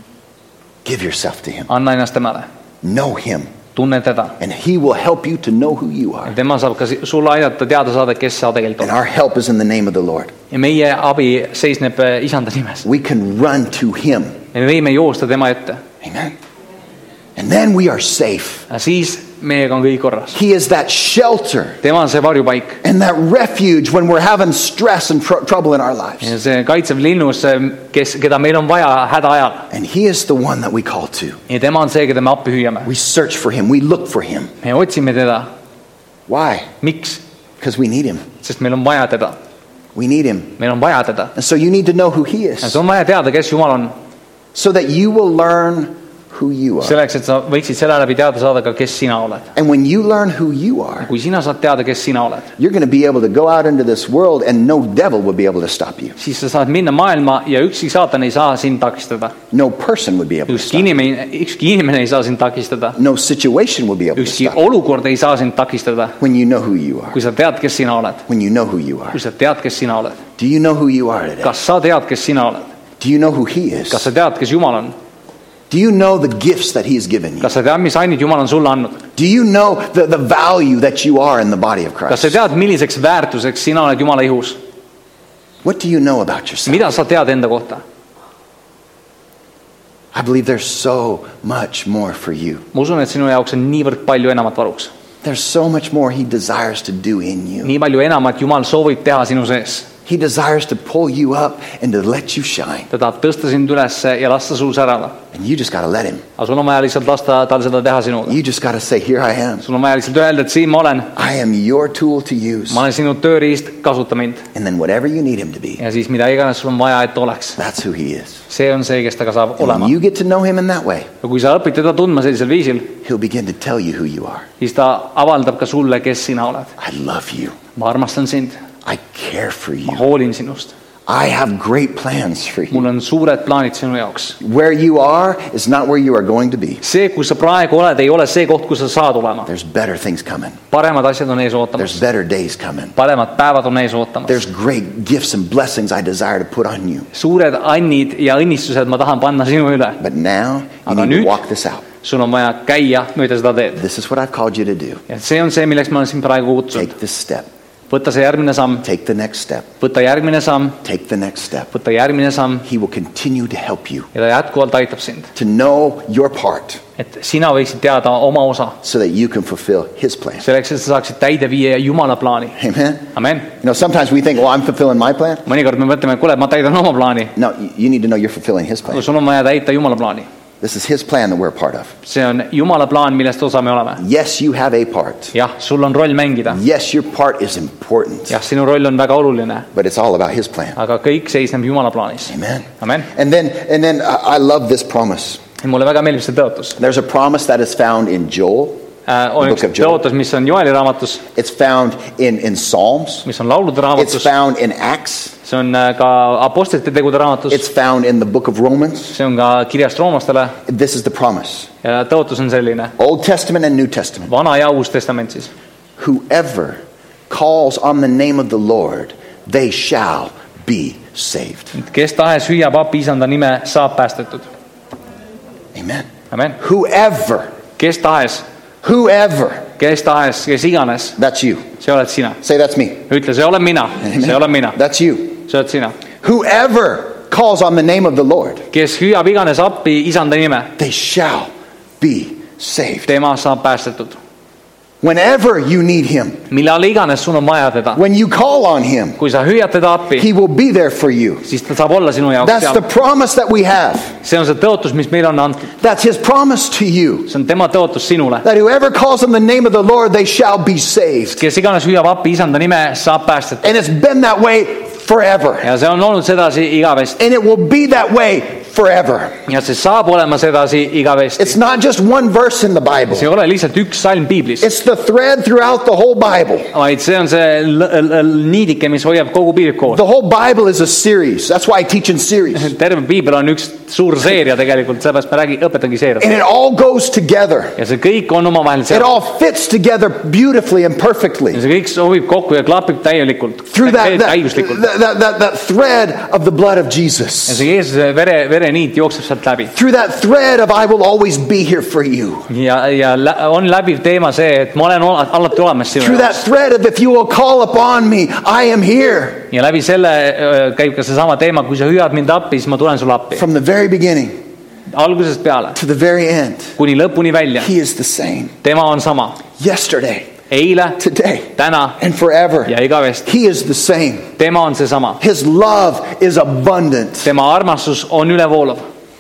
Give yourself to him. anna ennast temale. Know him. tunne teda. And he will help you to know who you are. tema saab ka sulle aidata teada saada, kes sa tegelikult And oled. our help is in the name of the Lord. ja meie abi seisneb Isanda nimes. We can run to him. me võime joosta tema ette. Amen. And then we are safe. siis meiega on kõik korras. He is that shelter tema on see varjupaik. and that refuge when we're having stress and trouble in our lives. ja see kaitsev linnus, keda meil on vaja häda ajal. And he is the one that we call to. ja tema on see, keda me appi hüüame. We search for him. We look for him. me otsime teda. Why? miks? Because we need him. sest meil on vaja teda. We need him. meil on vaja teda. And so you need to know who he ja is. see on vaja teada, kes Jumal on. So that you will learn who you are. selleks, et sa võiksid selle läbi teada saada ka, kes sina oled. And when you learn who you are, kui sina saad teada, kes sina oled, you're going to be able to go out into this world and no devil will be able to stop you. siis sa saad minna maailma ja ükski saatan ei saa sind takistada. No person would be able to stop you. ükski inimene ei saa sind takistada. No situation will be able to ükski stop you. olukord ei saa sind takistada. When you know who you are. kui sa tead, kes sina oled. When you know who you are. kui sa tead, kes sina oled. Do you know who you are today? kas sa tead, kes sina oled? Do you know who he is? kas sa tead, kes Jumal on? Do you know the gifts that he has given you? kas sa tead, mis ainid Jumal on sulle andnud? Do you know the value that you are in the body of kas sa Christ? tead, milliseks väärtuseks sina oled Jumala ihus? What do you know about yourself? mida sa tead enda kohta? I believe there's so much more for you. ma usun, et sinu jaoks on niivõrd palju enamat varuks. There's so much more he desires to do in you. nii palju enamat Jumal soovib teha sinu sees. He desires to pull you up and to let you shine. ta tahab tõsta sind üles ja lasta sul särada. And you just got to let him. aga sul on vaja lihtsalt lasta tal seda teha sinuga. You just got to say, here I am. sul on vaja lihtsalt öelda, et siin ma olen. I am your tool to use. ma olen sinu tööriist, kasuta mind. And then whatever you need him to be, ja siis mida iganes sul on vaja, et oleks. that's who he is. see on see, kes ta ka saab And olema. when you get to know him in that way, ja kui sa õpid teda tundma sellisel viisil, he'll begin to tell you who you are. siis ta avaldab ka sulle, kes sina oled. I love you. ma armastan sind. I care for ma you. hoolin sinust. I have great plans for mul you. on suured plaanid sinu jaoks. Where you are is not where you are going to be. see, kus sa praegu oled, ei ole see koht, kus sa saad olema. There's better things coming. paremad asjad on ees ootamas. There's better days coming. paremad päevad on ees ootamas. There's great gifts and blessings I desire to put on you. suured annid ja õnnistused ma tahan panna sinu üle. But now you Aga need nüüd- to walk this out. sul on vaja käia mööda seda teed. This is what I've called you to do. ja see on see, milleks ma olen sind praegu kutsunud. Take this step. võta see järgmine samm. Take the next step. võta järgmine samm. Take the next step. võta järgmine samm. He will continue to help you ja ta jätkuvalt aitab sind. to know your part et sina võiksid teada oma osa. so that you can fulfill his plan. selleks, et sa saaksid täide viia Jumala plaani. Amen. Amen. You know, sometimes we think, well, I'm fulfilling my plan. mõnikord me mõtleme, et kuule, ma täidan oma plaani. No, you need to know you're fulfilling his aga plan. sul on vaja täita Jumala plaani. This is his plan that we're a part of. see on Jumala plaan, millest osa me oleme. Yes, you have a part. jah, sul on roll mängida. Yes, your part is important. jah, sinu roll on väga oluline. But it's all about his plan. aga kõik seisneb Jumala plaanis. Amen. Amen. And then I love this promise. mulle väga meeldib see tõotus. There's a promise that is found in Joel on üks tõotus, mis on Joeli raamatus. It's found in Psalms. Mis on laulude It's raamatus. found in Acts. See on ka apostlite tegude raamatus. It's found in the book of Romans. See on ka kirjast roomlastele. This is the promise. Ja tõotus on selline. Old Testament and New Testament. Vana ja uus testament siis. Whoever calls on the name of the Lord, they shall be saved. Kes tahes hüüab appi isanda nime, saab päästetud. Amen. Amen. Whoever. Kes tahes. Whoever. Kes tahes, kes iganes. That's you. See oled sina. Say that's me. Ütle, see olen mina. Amen. See olen mina. That's you. See oled sina. Whoever calls on the name of the Lord, Kes hüüab iganes appi isanda nime, they shall be saved. tema saab päästetud. Whenever you need him, Millal iganes sul on vaja teda. when you call on him, Kui sa hüüad teda appi, he will be there for you. siis ta saab olla sinu jaoks That's the seal. promise that we have. See on see tõotus, mis meile on antud. That's his promise to you. See on tema tõotus sinule. That whoever calls on the name of the Lord, they shall be saved. Kes iganes hüüab appi isanda nime, saab päästetud. And it's been that way forever. Ja see on olnud sedasi igavesti. And it will be that way forever. Ja see saab olema sedasi igavesti. It's not just one verse in the Bible. See ei ole lihtsalt üks salm piiblis, It's the thread throughout the whole Bible. vaid see on see niidike, mis hoiab kogu piiblit koos. The whole Bible is a series. That's why I teach in series. Terve piibel on üks suur seeria tegelikult, sellepärast ma õpetangi seeriat. And it all goes together. Ja see kõik on omavahel It seal. all fits together beautifully and Ja perfectly. see kõik sobib kokku ja klapib täielikult. Through Täiuslikult. that thread of the blood of Ja Jesus. see Jeesuse vereniit jookseb sealt läbi. Through that thread of I will always be here for you. Ja on läbiv teema see, et ma olen alati olemas sinu Through that jaoks. thread of if you will call upon me, I am here. Ja läbi selle käib ka seesama teema, kui sa hüüad mind appi, siis ma tulen sulle appi. From the very beginning Algusest peale, to the very end, kuni lõpuni välja. he is the same. Tema on sama. Yesterday, Eile, today, täna and forever. ja igavesti. He is the same. Tema on seesama. His love is abundant. Tema armastus on ülevoolav.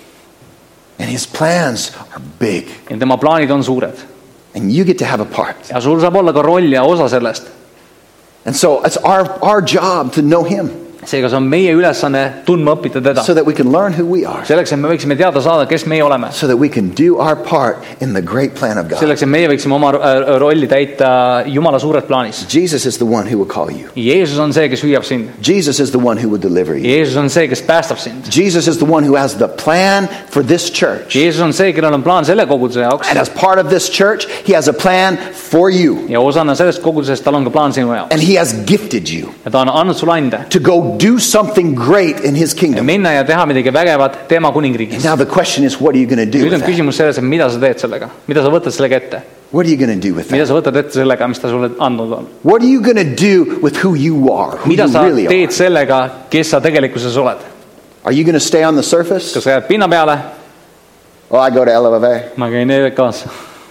And his plans are big. Ja tema plaanid on suured. And you get to have a part. Ja sul saab olla ka roll ja osa sellest. And so it's our job to know him Seega see on meie ülesanne tundma õppida teda. so that we can learn who we are. Selleks, et me võiksime teada saada, kes meie oleme. So that we can do our part in the great plan of God. Selleks, et meie võiksime oma rolli täita Jumala suures plaanis. Jesus is the one who will call you. Jeesus on see, kes hüüab sind. Jesus is the one who will deliver you. Jeesus on see, kes päästab sind. Jesus is the one who has the plan for this church. Jeesus on see, kellel on plaan selle koguduse jaoks. And as part of this church, he has a plan for you. Ja osana sellest kogudusest tal on ka plaan sinu jaoks. And he has gifted you Ja ta on andnud sulle ande. to go do something great in his kingdom. Minna ja teha midagi vägevat tema kuningriigis. Now the question is, what are you going to do Nüüd with on that? küsimus selles, et mida sa teed sellega. Mida sa võtad sellega ette. What are you going to do with Mida that? sa võtad ette sellega, mis ta sulle andnud on. What are you going to do with who you are, who Mida you sa really teed are? sellega, kes sa tegelikkuses oled. Are you going to stay on the surface? Kas sa jääd pinna peale? Oh, I go to LFA. Ma käin EVK-s.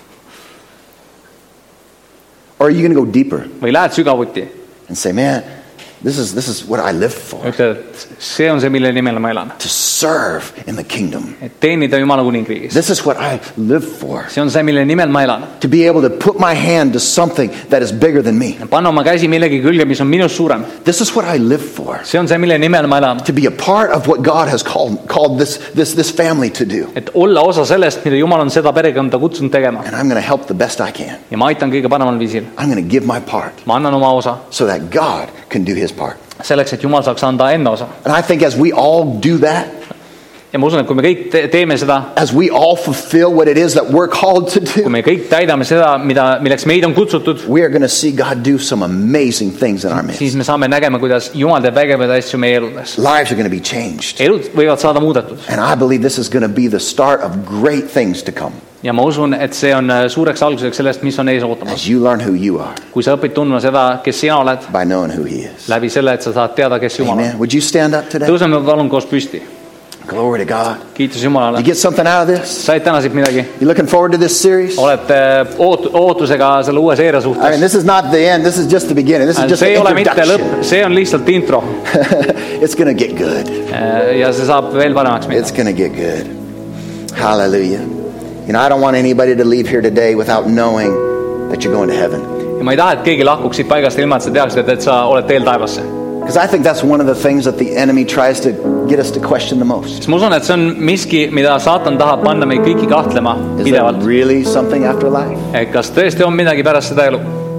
Or are you going to go deeper Või lähed sügavuti. and say, man, this is what I live for, Ütled, et see on see, mille nimel ma elan. to serve in the kingdom. Et teenida Jumala kuningriigis. This is what I live for, See on see, mille nimel ma elan. to be able to put my hand to something that is bigger than me. Panna oma käsi millegi külge, mis on minust suurem. This is what I live for, See on see, mille nimel ma elan. to be a part of what God has called this family to do. Et olla osa sellest, mida Jumal on seda perekonda kutsunud tegema. And I'm going to help the best I can. Ja ma aitan kõige paremal viisil. I'm going to give my part Ma annan oma osa. so that God can do his part. Selleks, et Jumal saaks anda enda osa. And I think as we all do that, Ja ma usun, et kui me kõik teeme seda, as we all fulfill what it is that we're called to kui do, me kõik täidame seda, milleks meid on kutsutud, we are going to see God do some amazing things in our midst. siis me saame nägema, kuidas Jumal teeb vägevaid asju meie eludes. Lives are going to be changed. Elud võivad saada muudetud. And I believe this is going to be the start of great things to come Ja ma usun, et see on suureks alguseks sellest, mis on ees ootamas. as you learn who you are Kui sa õpid tundma seda, kes sina oled, by knowing who he is. läbi selle, et sa saad teada, kes Jumal on. Amen. Would you stand up today? Tõuseme palun koos püsti. Glory to God. Kiitus You Jumalale. get something out of this? Said täna siit midagi? You looking forward to this series? Olete ootusega selle uue seeria I mean, suhtes? this is not the end. This is just the beginning. This is just See the ei ole mitte introduction. lõpp, see on lihtsalt intro. It's going to get good. Ja see saab veel paremaks minna. It's going to get good. Hallelujah. You know, I don't want anybody to leave here today without knowing that you're going to heaven. Ja ma ei taha, et keegi lahkuks siit paigast ilma, et sa teaksid, et sa oled teel taevasse. Because I think that's one of the things that the enemy tries to get us to question the most. Ma usun, et see on miski, mida saatan tahab panna meid kõiki kahtlema Is there pidevalt. really something after life? Kas tõesti on midagi pärast seda elu?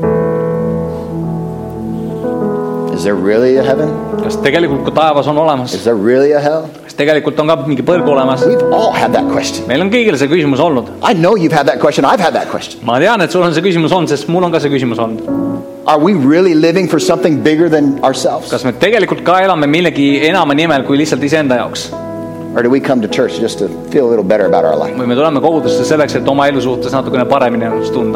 Is there really a heaven? Kas tegelikult ka taevas on olemas? Is there really a hell? Kas tegelikult on ka mingi põrg olemas? We've all had that question. Meil on kõigil see küsimus olnud. I know you've had that question. I've had that question. Ma tean, et sul on see küsimus olnud, sest mul on ka see küsimus olnud. Are we really living for something bigger than ourselves? Kas me tegelikult ka elame millegi enama nimel kui lihtsalt iseenda jaoks? Or do we come to church just to feel a little better about our life? Või me tuleme kogudusse selleks, et oma elu suhtes natukene paremini ennast tunda?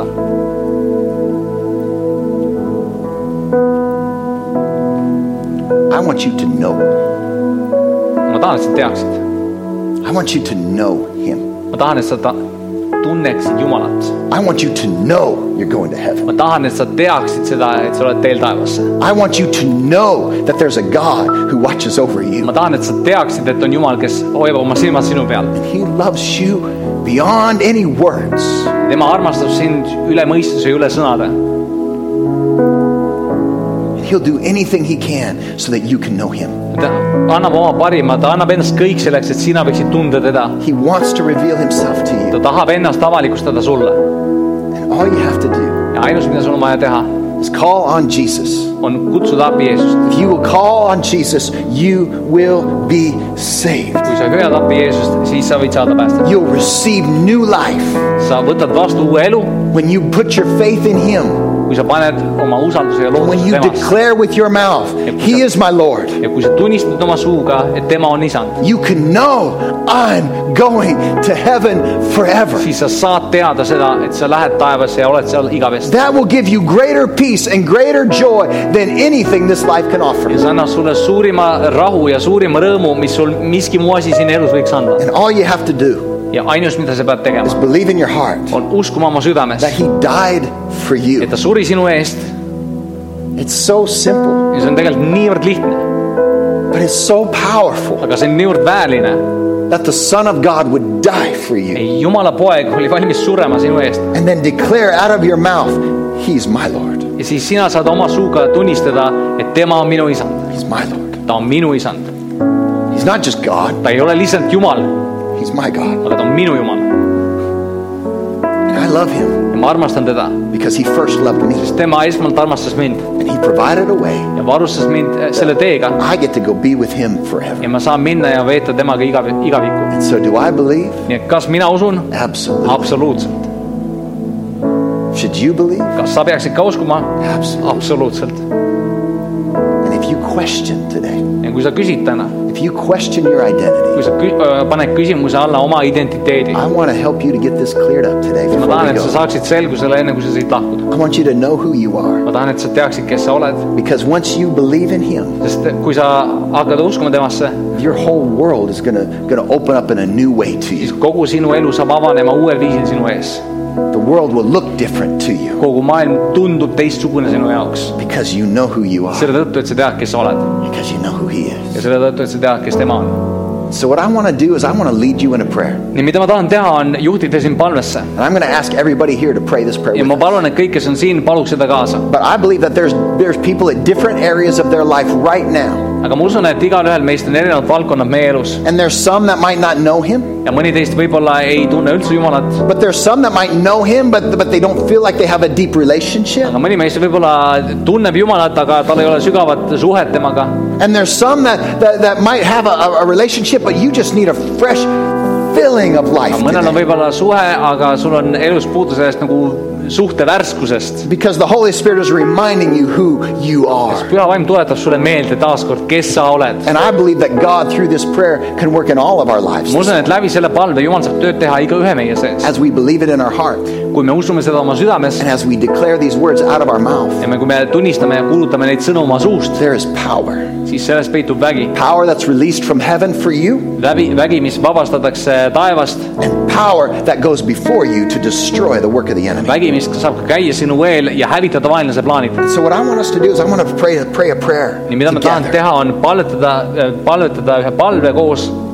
I want you to know. Ma tahan, et sa teaksid. I want you to know Him. Ma tahan, et sa tunneksid Jumalat. I want you to know you're going to heaven. Ma tahan, et sa teaksid seda, et sa oled teel taevasse. I want you to know that there's a God who watches over you. Ma tahan, et sa teaksid, et on Jumal, kes hoiab oma silmad sinu peal. And He loves you beyond any words. Tema armastab sind üle mõistuse ja üle sõnade. He'll do anything He can so that you can know Him. Ta annab oma parima, ta annab endast kõik selleks, et sina võiksid tunda teda. He wants to reveal Himself to you. Ta tahab ennast avalikustada sulle. And all you have to do Ja ainus, mida sul on vaja teha, is call on Jesus. on kutsuda appi Jeesust. If you will call on Jesus, you will be saved. Kui sa hüüad appi Jeesust, siis sa võid saada päästet. You'll receive new life Sa võtad vastu uue elu, when you put your faith in Him. kui sa paned oma usalduse ja When lootuse you temas. declare with your mouth, He is my Lord. Ja kui sa tunnistad oma suuga, et tema on isand, You can know I'm going to heaven forever. siis sa saad teada seda, et sa lähed taevasse ja oled seal igavesti. That will give you greater peace and greater joy than anything this life can offer. Ja see annab sulle suurima rahu ja suurima rõõmu, mis sul miski muu asi siin elus võiks anda. And all you have to do Ja ainus, mida sa pead is tegema, believe in your heart on uskuma oma südames, that He died for et you. ta suri sinu eest. It's so simple, Ja see on tegelikult niivõrd lihtne, but it's so powerful aga see on niivõrd väärline. that the Son of God would die for you Jumala poeg oli valmis surema sinu eest. and then declare out of your mouth, He's my Lord. Ja siis sina saad oma suuga tunnistada, et tema on minu isand. He's my Lord. Ta on minu isand. He's not just God, Ta ei ole lihtsalt Jumal, He's my God. aga ta on minu Jumal. And I love Him Ja ma armastan teda, because He first loved me sest tema esmalt armastas mind and He provided a way. ja varustas mind selle teega. I get to go be with Him forever. Ja ma saan minna ja veeta temaga igavikku. And so do I believe? Nii et kas mina usun? Absolutely. Absoluutselt. Should you believe? Kas sa peaksid ka uskuma? Absolutely. Absoluutselt. And if you question today, Ja kui sa küsid täna, if you question your identity, kui sa paned küsimuse alla oma identiteedi, I want to help you to get this cleared up today ma before tahan, we et sa go. saaksid selgusele enne, kui sa siit lahkud. I want you to know who you are. Ma tahan, et sa teaksid, kes sa oled. Because once you believe in Him, Sest kui sa hakkad uskuma temasse, your whole world is gonna open up in a new way to siis you. kogu sinu elu saab avanema uuel viisil sinu ees. The world will look different to you Kogu maailm tundub teistsugune sinu jaoks. because you know who you are. Selle tõttu, et sa tead, kes sa oled. Because you know who He is. Ja selle tõttu, et sa tead, kes tema on. So what I want to do is I want to lead you in a prayer. Nii mida ma tahan teha, on juhtida sind palvesse. And I'm going to ask everybody here to pray this prayer Ja with ma us. palun, et kõik, kes on siin, paluks seda kaasa. But I believe that there's people at different areas of their life right now. Aga ma usun, et igalühel meist on erinevad valdkonnad meie elus. And there's some that might not know Him. Ja mõni teist võib-olla ei tunne üldse Jumalat. But there's some that might know Him, but they don't feel like they have a deep relationship. Aga mõni meist võib-olla tunneb Jumalat, aga tal ei ole sügavat suhet temaga. And there's some that might have a relationship, but you just need a fresh filling of life Mõnel on today. võib-olla suhe, aga sul on elus puudu sellest nagu suhte värskusest. Because the Holy Spirit is reminding you who you are. Püha vaim tuletab sulle meelde taaskord, kes sa oled. And I believe that God, through this prayer, can work in all of our lives. Ma usun, et läbi selle palve Jumal saab tööd teha iga ühe meie sees. As we believe it in our heart, Kui me usume seda oma südames and as we declare these words out of our mouth, ja kui me tunnistame ja kuulutame neid sõnu oma suust, there is power. siis selles peitub vägi. Power that's released from heaven for you, Vägi, mis vabastatakse taevast. and power that goes before you to destroy the work of the enemy. Vägi, mis saab ka käia sinu eel ja hävitada vaenlase plaanid. So what I want us to do is I want to pray a prayer Nii mida ma tahan together. teha, on palvetada ühe palve koos.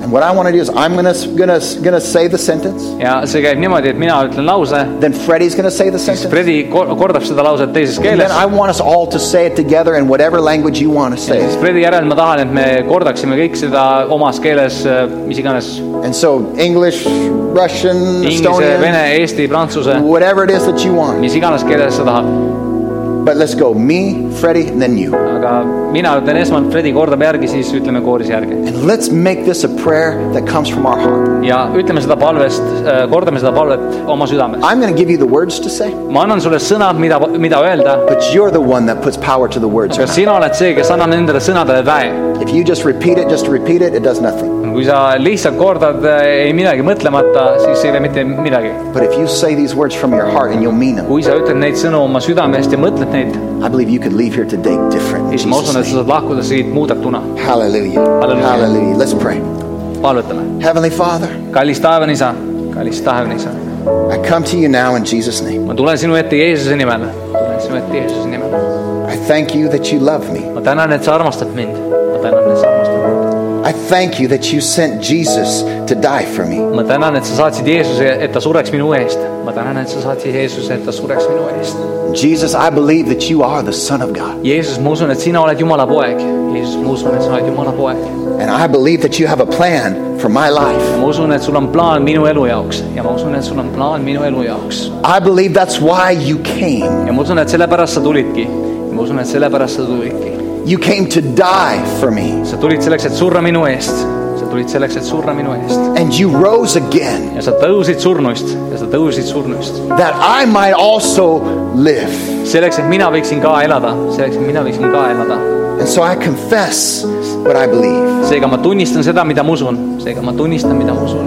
And what I want to do is I'm gonna say the sentence. ja see käib niimoodi, et mina ütlen lause, Then Freddie's gonna say the siis sentence. Fredi kordab seda lauset teises And keeles. then I want us all to say it together in whatever language you want to say. Siis Fredi järel ma tahan, et me kordaksime kõik seda omas keeles, mis iganes. And so English, Russian, Inglise, Estonian, vene, eesti, prantsuse, whatever it is that you want. mis iganes keeles sa tahad. But let's go. Me, Freddie, and then you. Aga mina ütlen esmalt, Fredi kordab järgi, siis ütleme kooris järgi. And let's make this a prayer that comes from our heart. Ja ütleme seda palvest, kordame seda palvet oma südames. I'm going to give you the words to say, Ma annan sulle sõnad, mida öelda, but you're the one that puts power to the words. aga sina oled see, kes annab nendele sõnadele väe. If you just repeat it, it does nothing. Kui sa lihtsalt kordad ei midagi mõtlemata, siis ei tee mitte midagi. But if you say these words from your heart and you'll mean them, Kui sa ütled neid sõnu oma südamest ja mõtled neid, I believe you could leave here today different. In siis ma Jesus' usun, et sa name. saad lahkuda siit muudetuna. Hallelujah. Hallelujah. Hallelujah. Let's pray. Palvetame. Heavenly Father, Kallis taevane isa, kallis taevane isa. I come to you now in Jesus' name. Ma tulen sinu ette Jeesuse nimel. Tulen sinu ette Jeesuse nimel. I thank you that you love me. Ma tänan, et sa armastad mind. Ma tänan, et sa armastad mind. I thank you that you sent Jesus to die for me. Ma tänan, et sa saatsid Jeesuse, et ta sureks minu eest. Ma tänan, et sa saatsid Jeesuse, et ta sureks minu eest. Jesus, I believe that you are the Son of God. Jeesus, ma usun, et sina oled Jumala poeg. Jeesus, ma usun, et sa oled Jumala poeg. And I believe that you have a plan for my life. Ma usun, et sul on plaan minu elu jaoks. Ja ma usun, et sul on plaan minu elu jaoks. I believe that's why you came. Ja ma usun, et sellepärast sa tulidki. Ja ma usun, et sellepärast sa tulidki. You came to die for me. Sa tulid selleks, et surra minu eest. Sa tulid selleks, et surra minu eest. And you rose again Ja sa tõusid surnuist. Ja sa tõusid surnuist. that I might also live. Selleks, et mina võiksin ka elada. Selleks, et mina võiksin ka elada. And so I confess what I believe. Seega ma tunnistan seda, mida ma usun. Seega ma tunnistan, mida ma usun.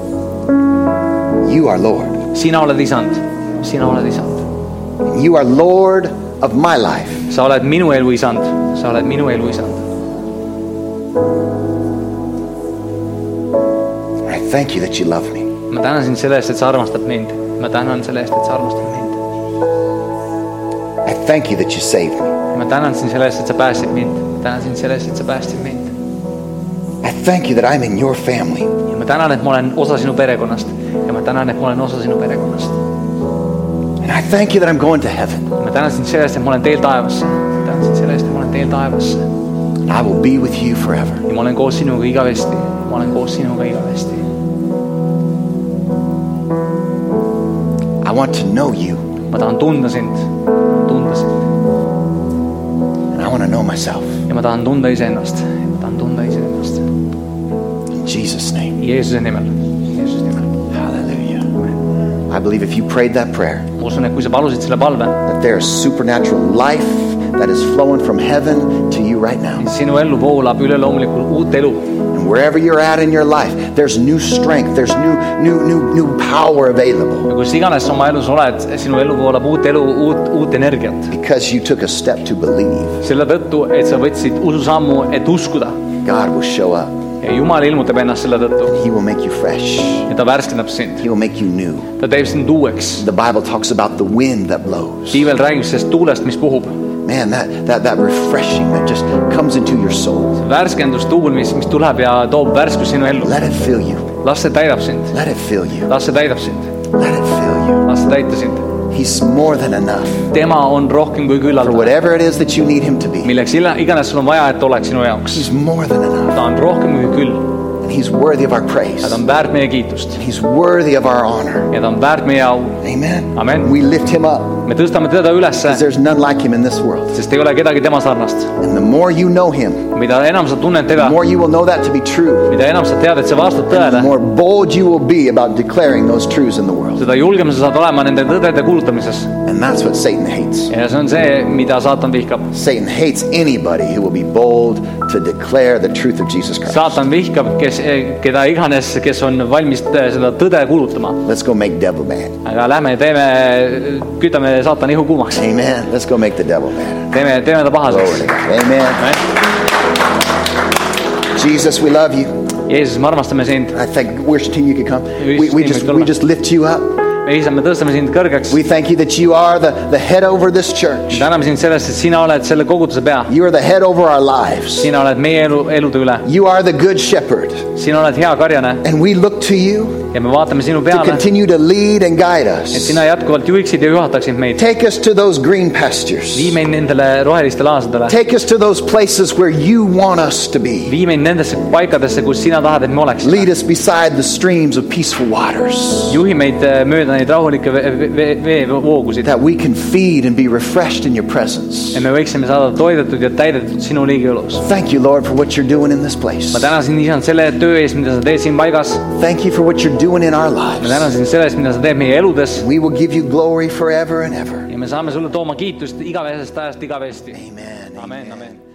You are Lord. Sina oled isand. Sina oled isand. You are Lord of my life. Sa oled minu elu isand. Sa oled minu elu isand. I thank you that you love me. Ma tänan sind selle eest, et sa armastad mind. Ma tänan selle eest, et sa armastad mind. I thank you that you saved me. Ma tänan sind selle eest, et sa päästsid mind. Ma tänan sind selle eest, et sa päästsid mind. I thank you that I'm in your family. Ja ma tänan, et ma olen osa sinu perekonnast. Ja ma tänan, et ma olen osa sinu perekonnast. And I thank you that I'm going to heaven. Ma tänan sind selle eest, et ma olen teel taevasse. Ma tänan sind selle eest, et ma olen teel taevasse. And I will be with you forever. Ja ma olen koos sinuga igavesti. Ma olen koos sinuga igavesti. I want to know you. Ma tahan tunda sind. Ma tahan tunda sind. And I want to know myself. Ja ma tahan tunda iseennast. Ja ma tahan tunda iseennast. In Jesus' name. Jeesuse nimel. Jeesuse nimel. Hallelujah. I believe if you prayed that prayer, Ma usun, et kui sa palusid selle palve, that there is supernatural life that is flowing from heaven to you right now. sinu ellu voolab üleloomulikul uut elu. And wherever you're at in your life, there's new strength, there's new power available. Ja kus iganes sa oma elus oled, sinu ellu voolab uut elu, uut energiat. Because you took a step to believe, Selle tõttu, et sa võtsid ususammu, et uskuda. God will show up. Ja Jumal ilmutab ennast selle tõttu. He will make you fresh. Ja ta värskendab sind. He will make you new. Ta teeb sind uueks. The Bible talks about the wind that blows. Piivel räägib sellest tuulest, mis puhub. Man, that refreshing that just comes into your soul. Värskendustuul, mis tuleb ja toob värskus sinu ellu. Let it fill you. Las see täidab sind. Let it fill you. Las see täidab sind. Let it fill you. Las see täita sind. He's more than enough Tema on rohkem kui for küllaldav. whatever it is that you need him to be. Milleks iganes sul on vaja, et oleks sinu jaoks. He's more than enough. Ta on rohkem kui küll. And he's worthy of our praise. Ja ta on väärt meie kiitust. He's worthy of our honor. Ja ta on väärt meie au. Amen. Amen. We lift him up Me tõstame teda ülesse, because there's none like him in this world. sest ei ole kedagi tema sarnast. And the more you know him, Mida enam sa tunned the teda, more you will know that to be true. mida enam sa tead, et see vastab The tõele, more bold you will be about declaring those truths in the world. seda julgem sa saad olema nende tõdede kuulutamises. And that's what Satan hates. Ja see on see, mida saatan vihkab. Satan hates anybody who will be bold to declare the truth of Jesus Christ. Saatan vihkab, keda iganes, kes on valmis seda tõde kuulutama. Let's go make devil mad. Aga lähme kütame saatani ihu kuumaks. Amen. Let's go make the devil mad. Teeme ta Glory pahaseks. to God. Amen. Jesus, we love you. Jeesus, me armastame sind. I think worship team, you could come. We just lift you up. isa, me tõstame sind kõrgeks. We thank you that you are the head over this church. Täname sind sellest, et sina oled selle koguduse pea. You are the head over our lives. Sina oled meie elude üle. You are the good shepherd. Sina oled hea karjane. And we look to you ja me vaatame sinu to peale, continue to lead and guide us. et sina jätkuvalt juhiksid ja juhataksid meid. Take us to those green pastures. Vii meid nendele rohelistele aasadele. Take us to those places where you want us to be. Vii meid nendesse paikadesse, kus sina tahad, et me oleksime. Lead us beside the streams of peaceful waters. Juhi meid mööda neid rahulikke veevoogusid. That we can feed and be refreshed in your presence. Ja me võiksime saada toidetud ja täidetud sinu liigiolus. Thank you, Lord, for what you're doing in this place. Ma tänasin isand selle töö eest, mida sa teed siin paigas. Thank you for what you're doing in our lives. Ma tänasin selle eest, mida sa teed meie eludes. We will give you glory forever and ever. Ja me saame sulle tooma kiitust igavesest ajast igavesti. Amen. Amen, amen.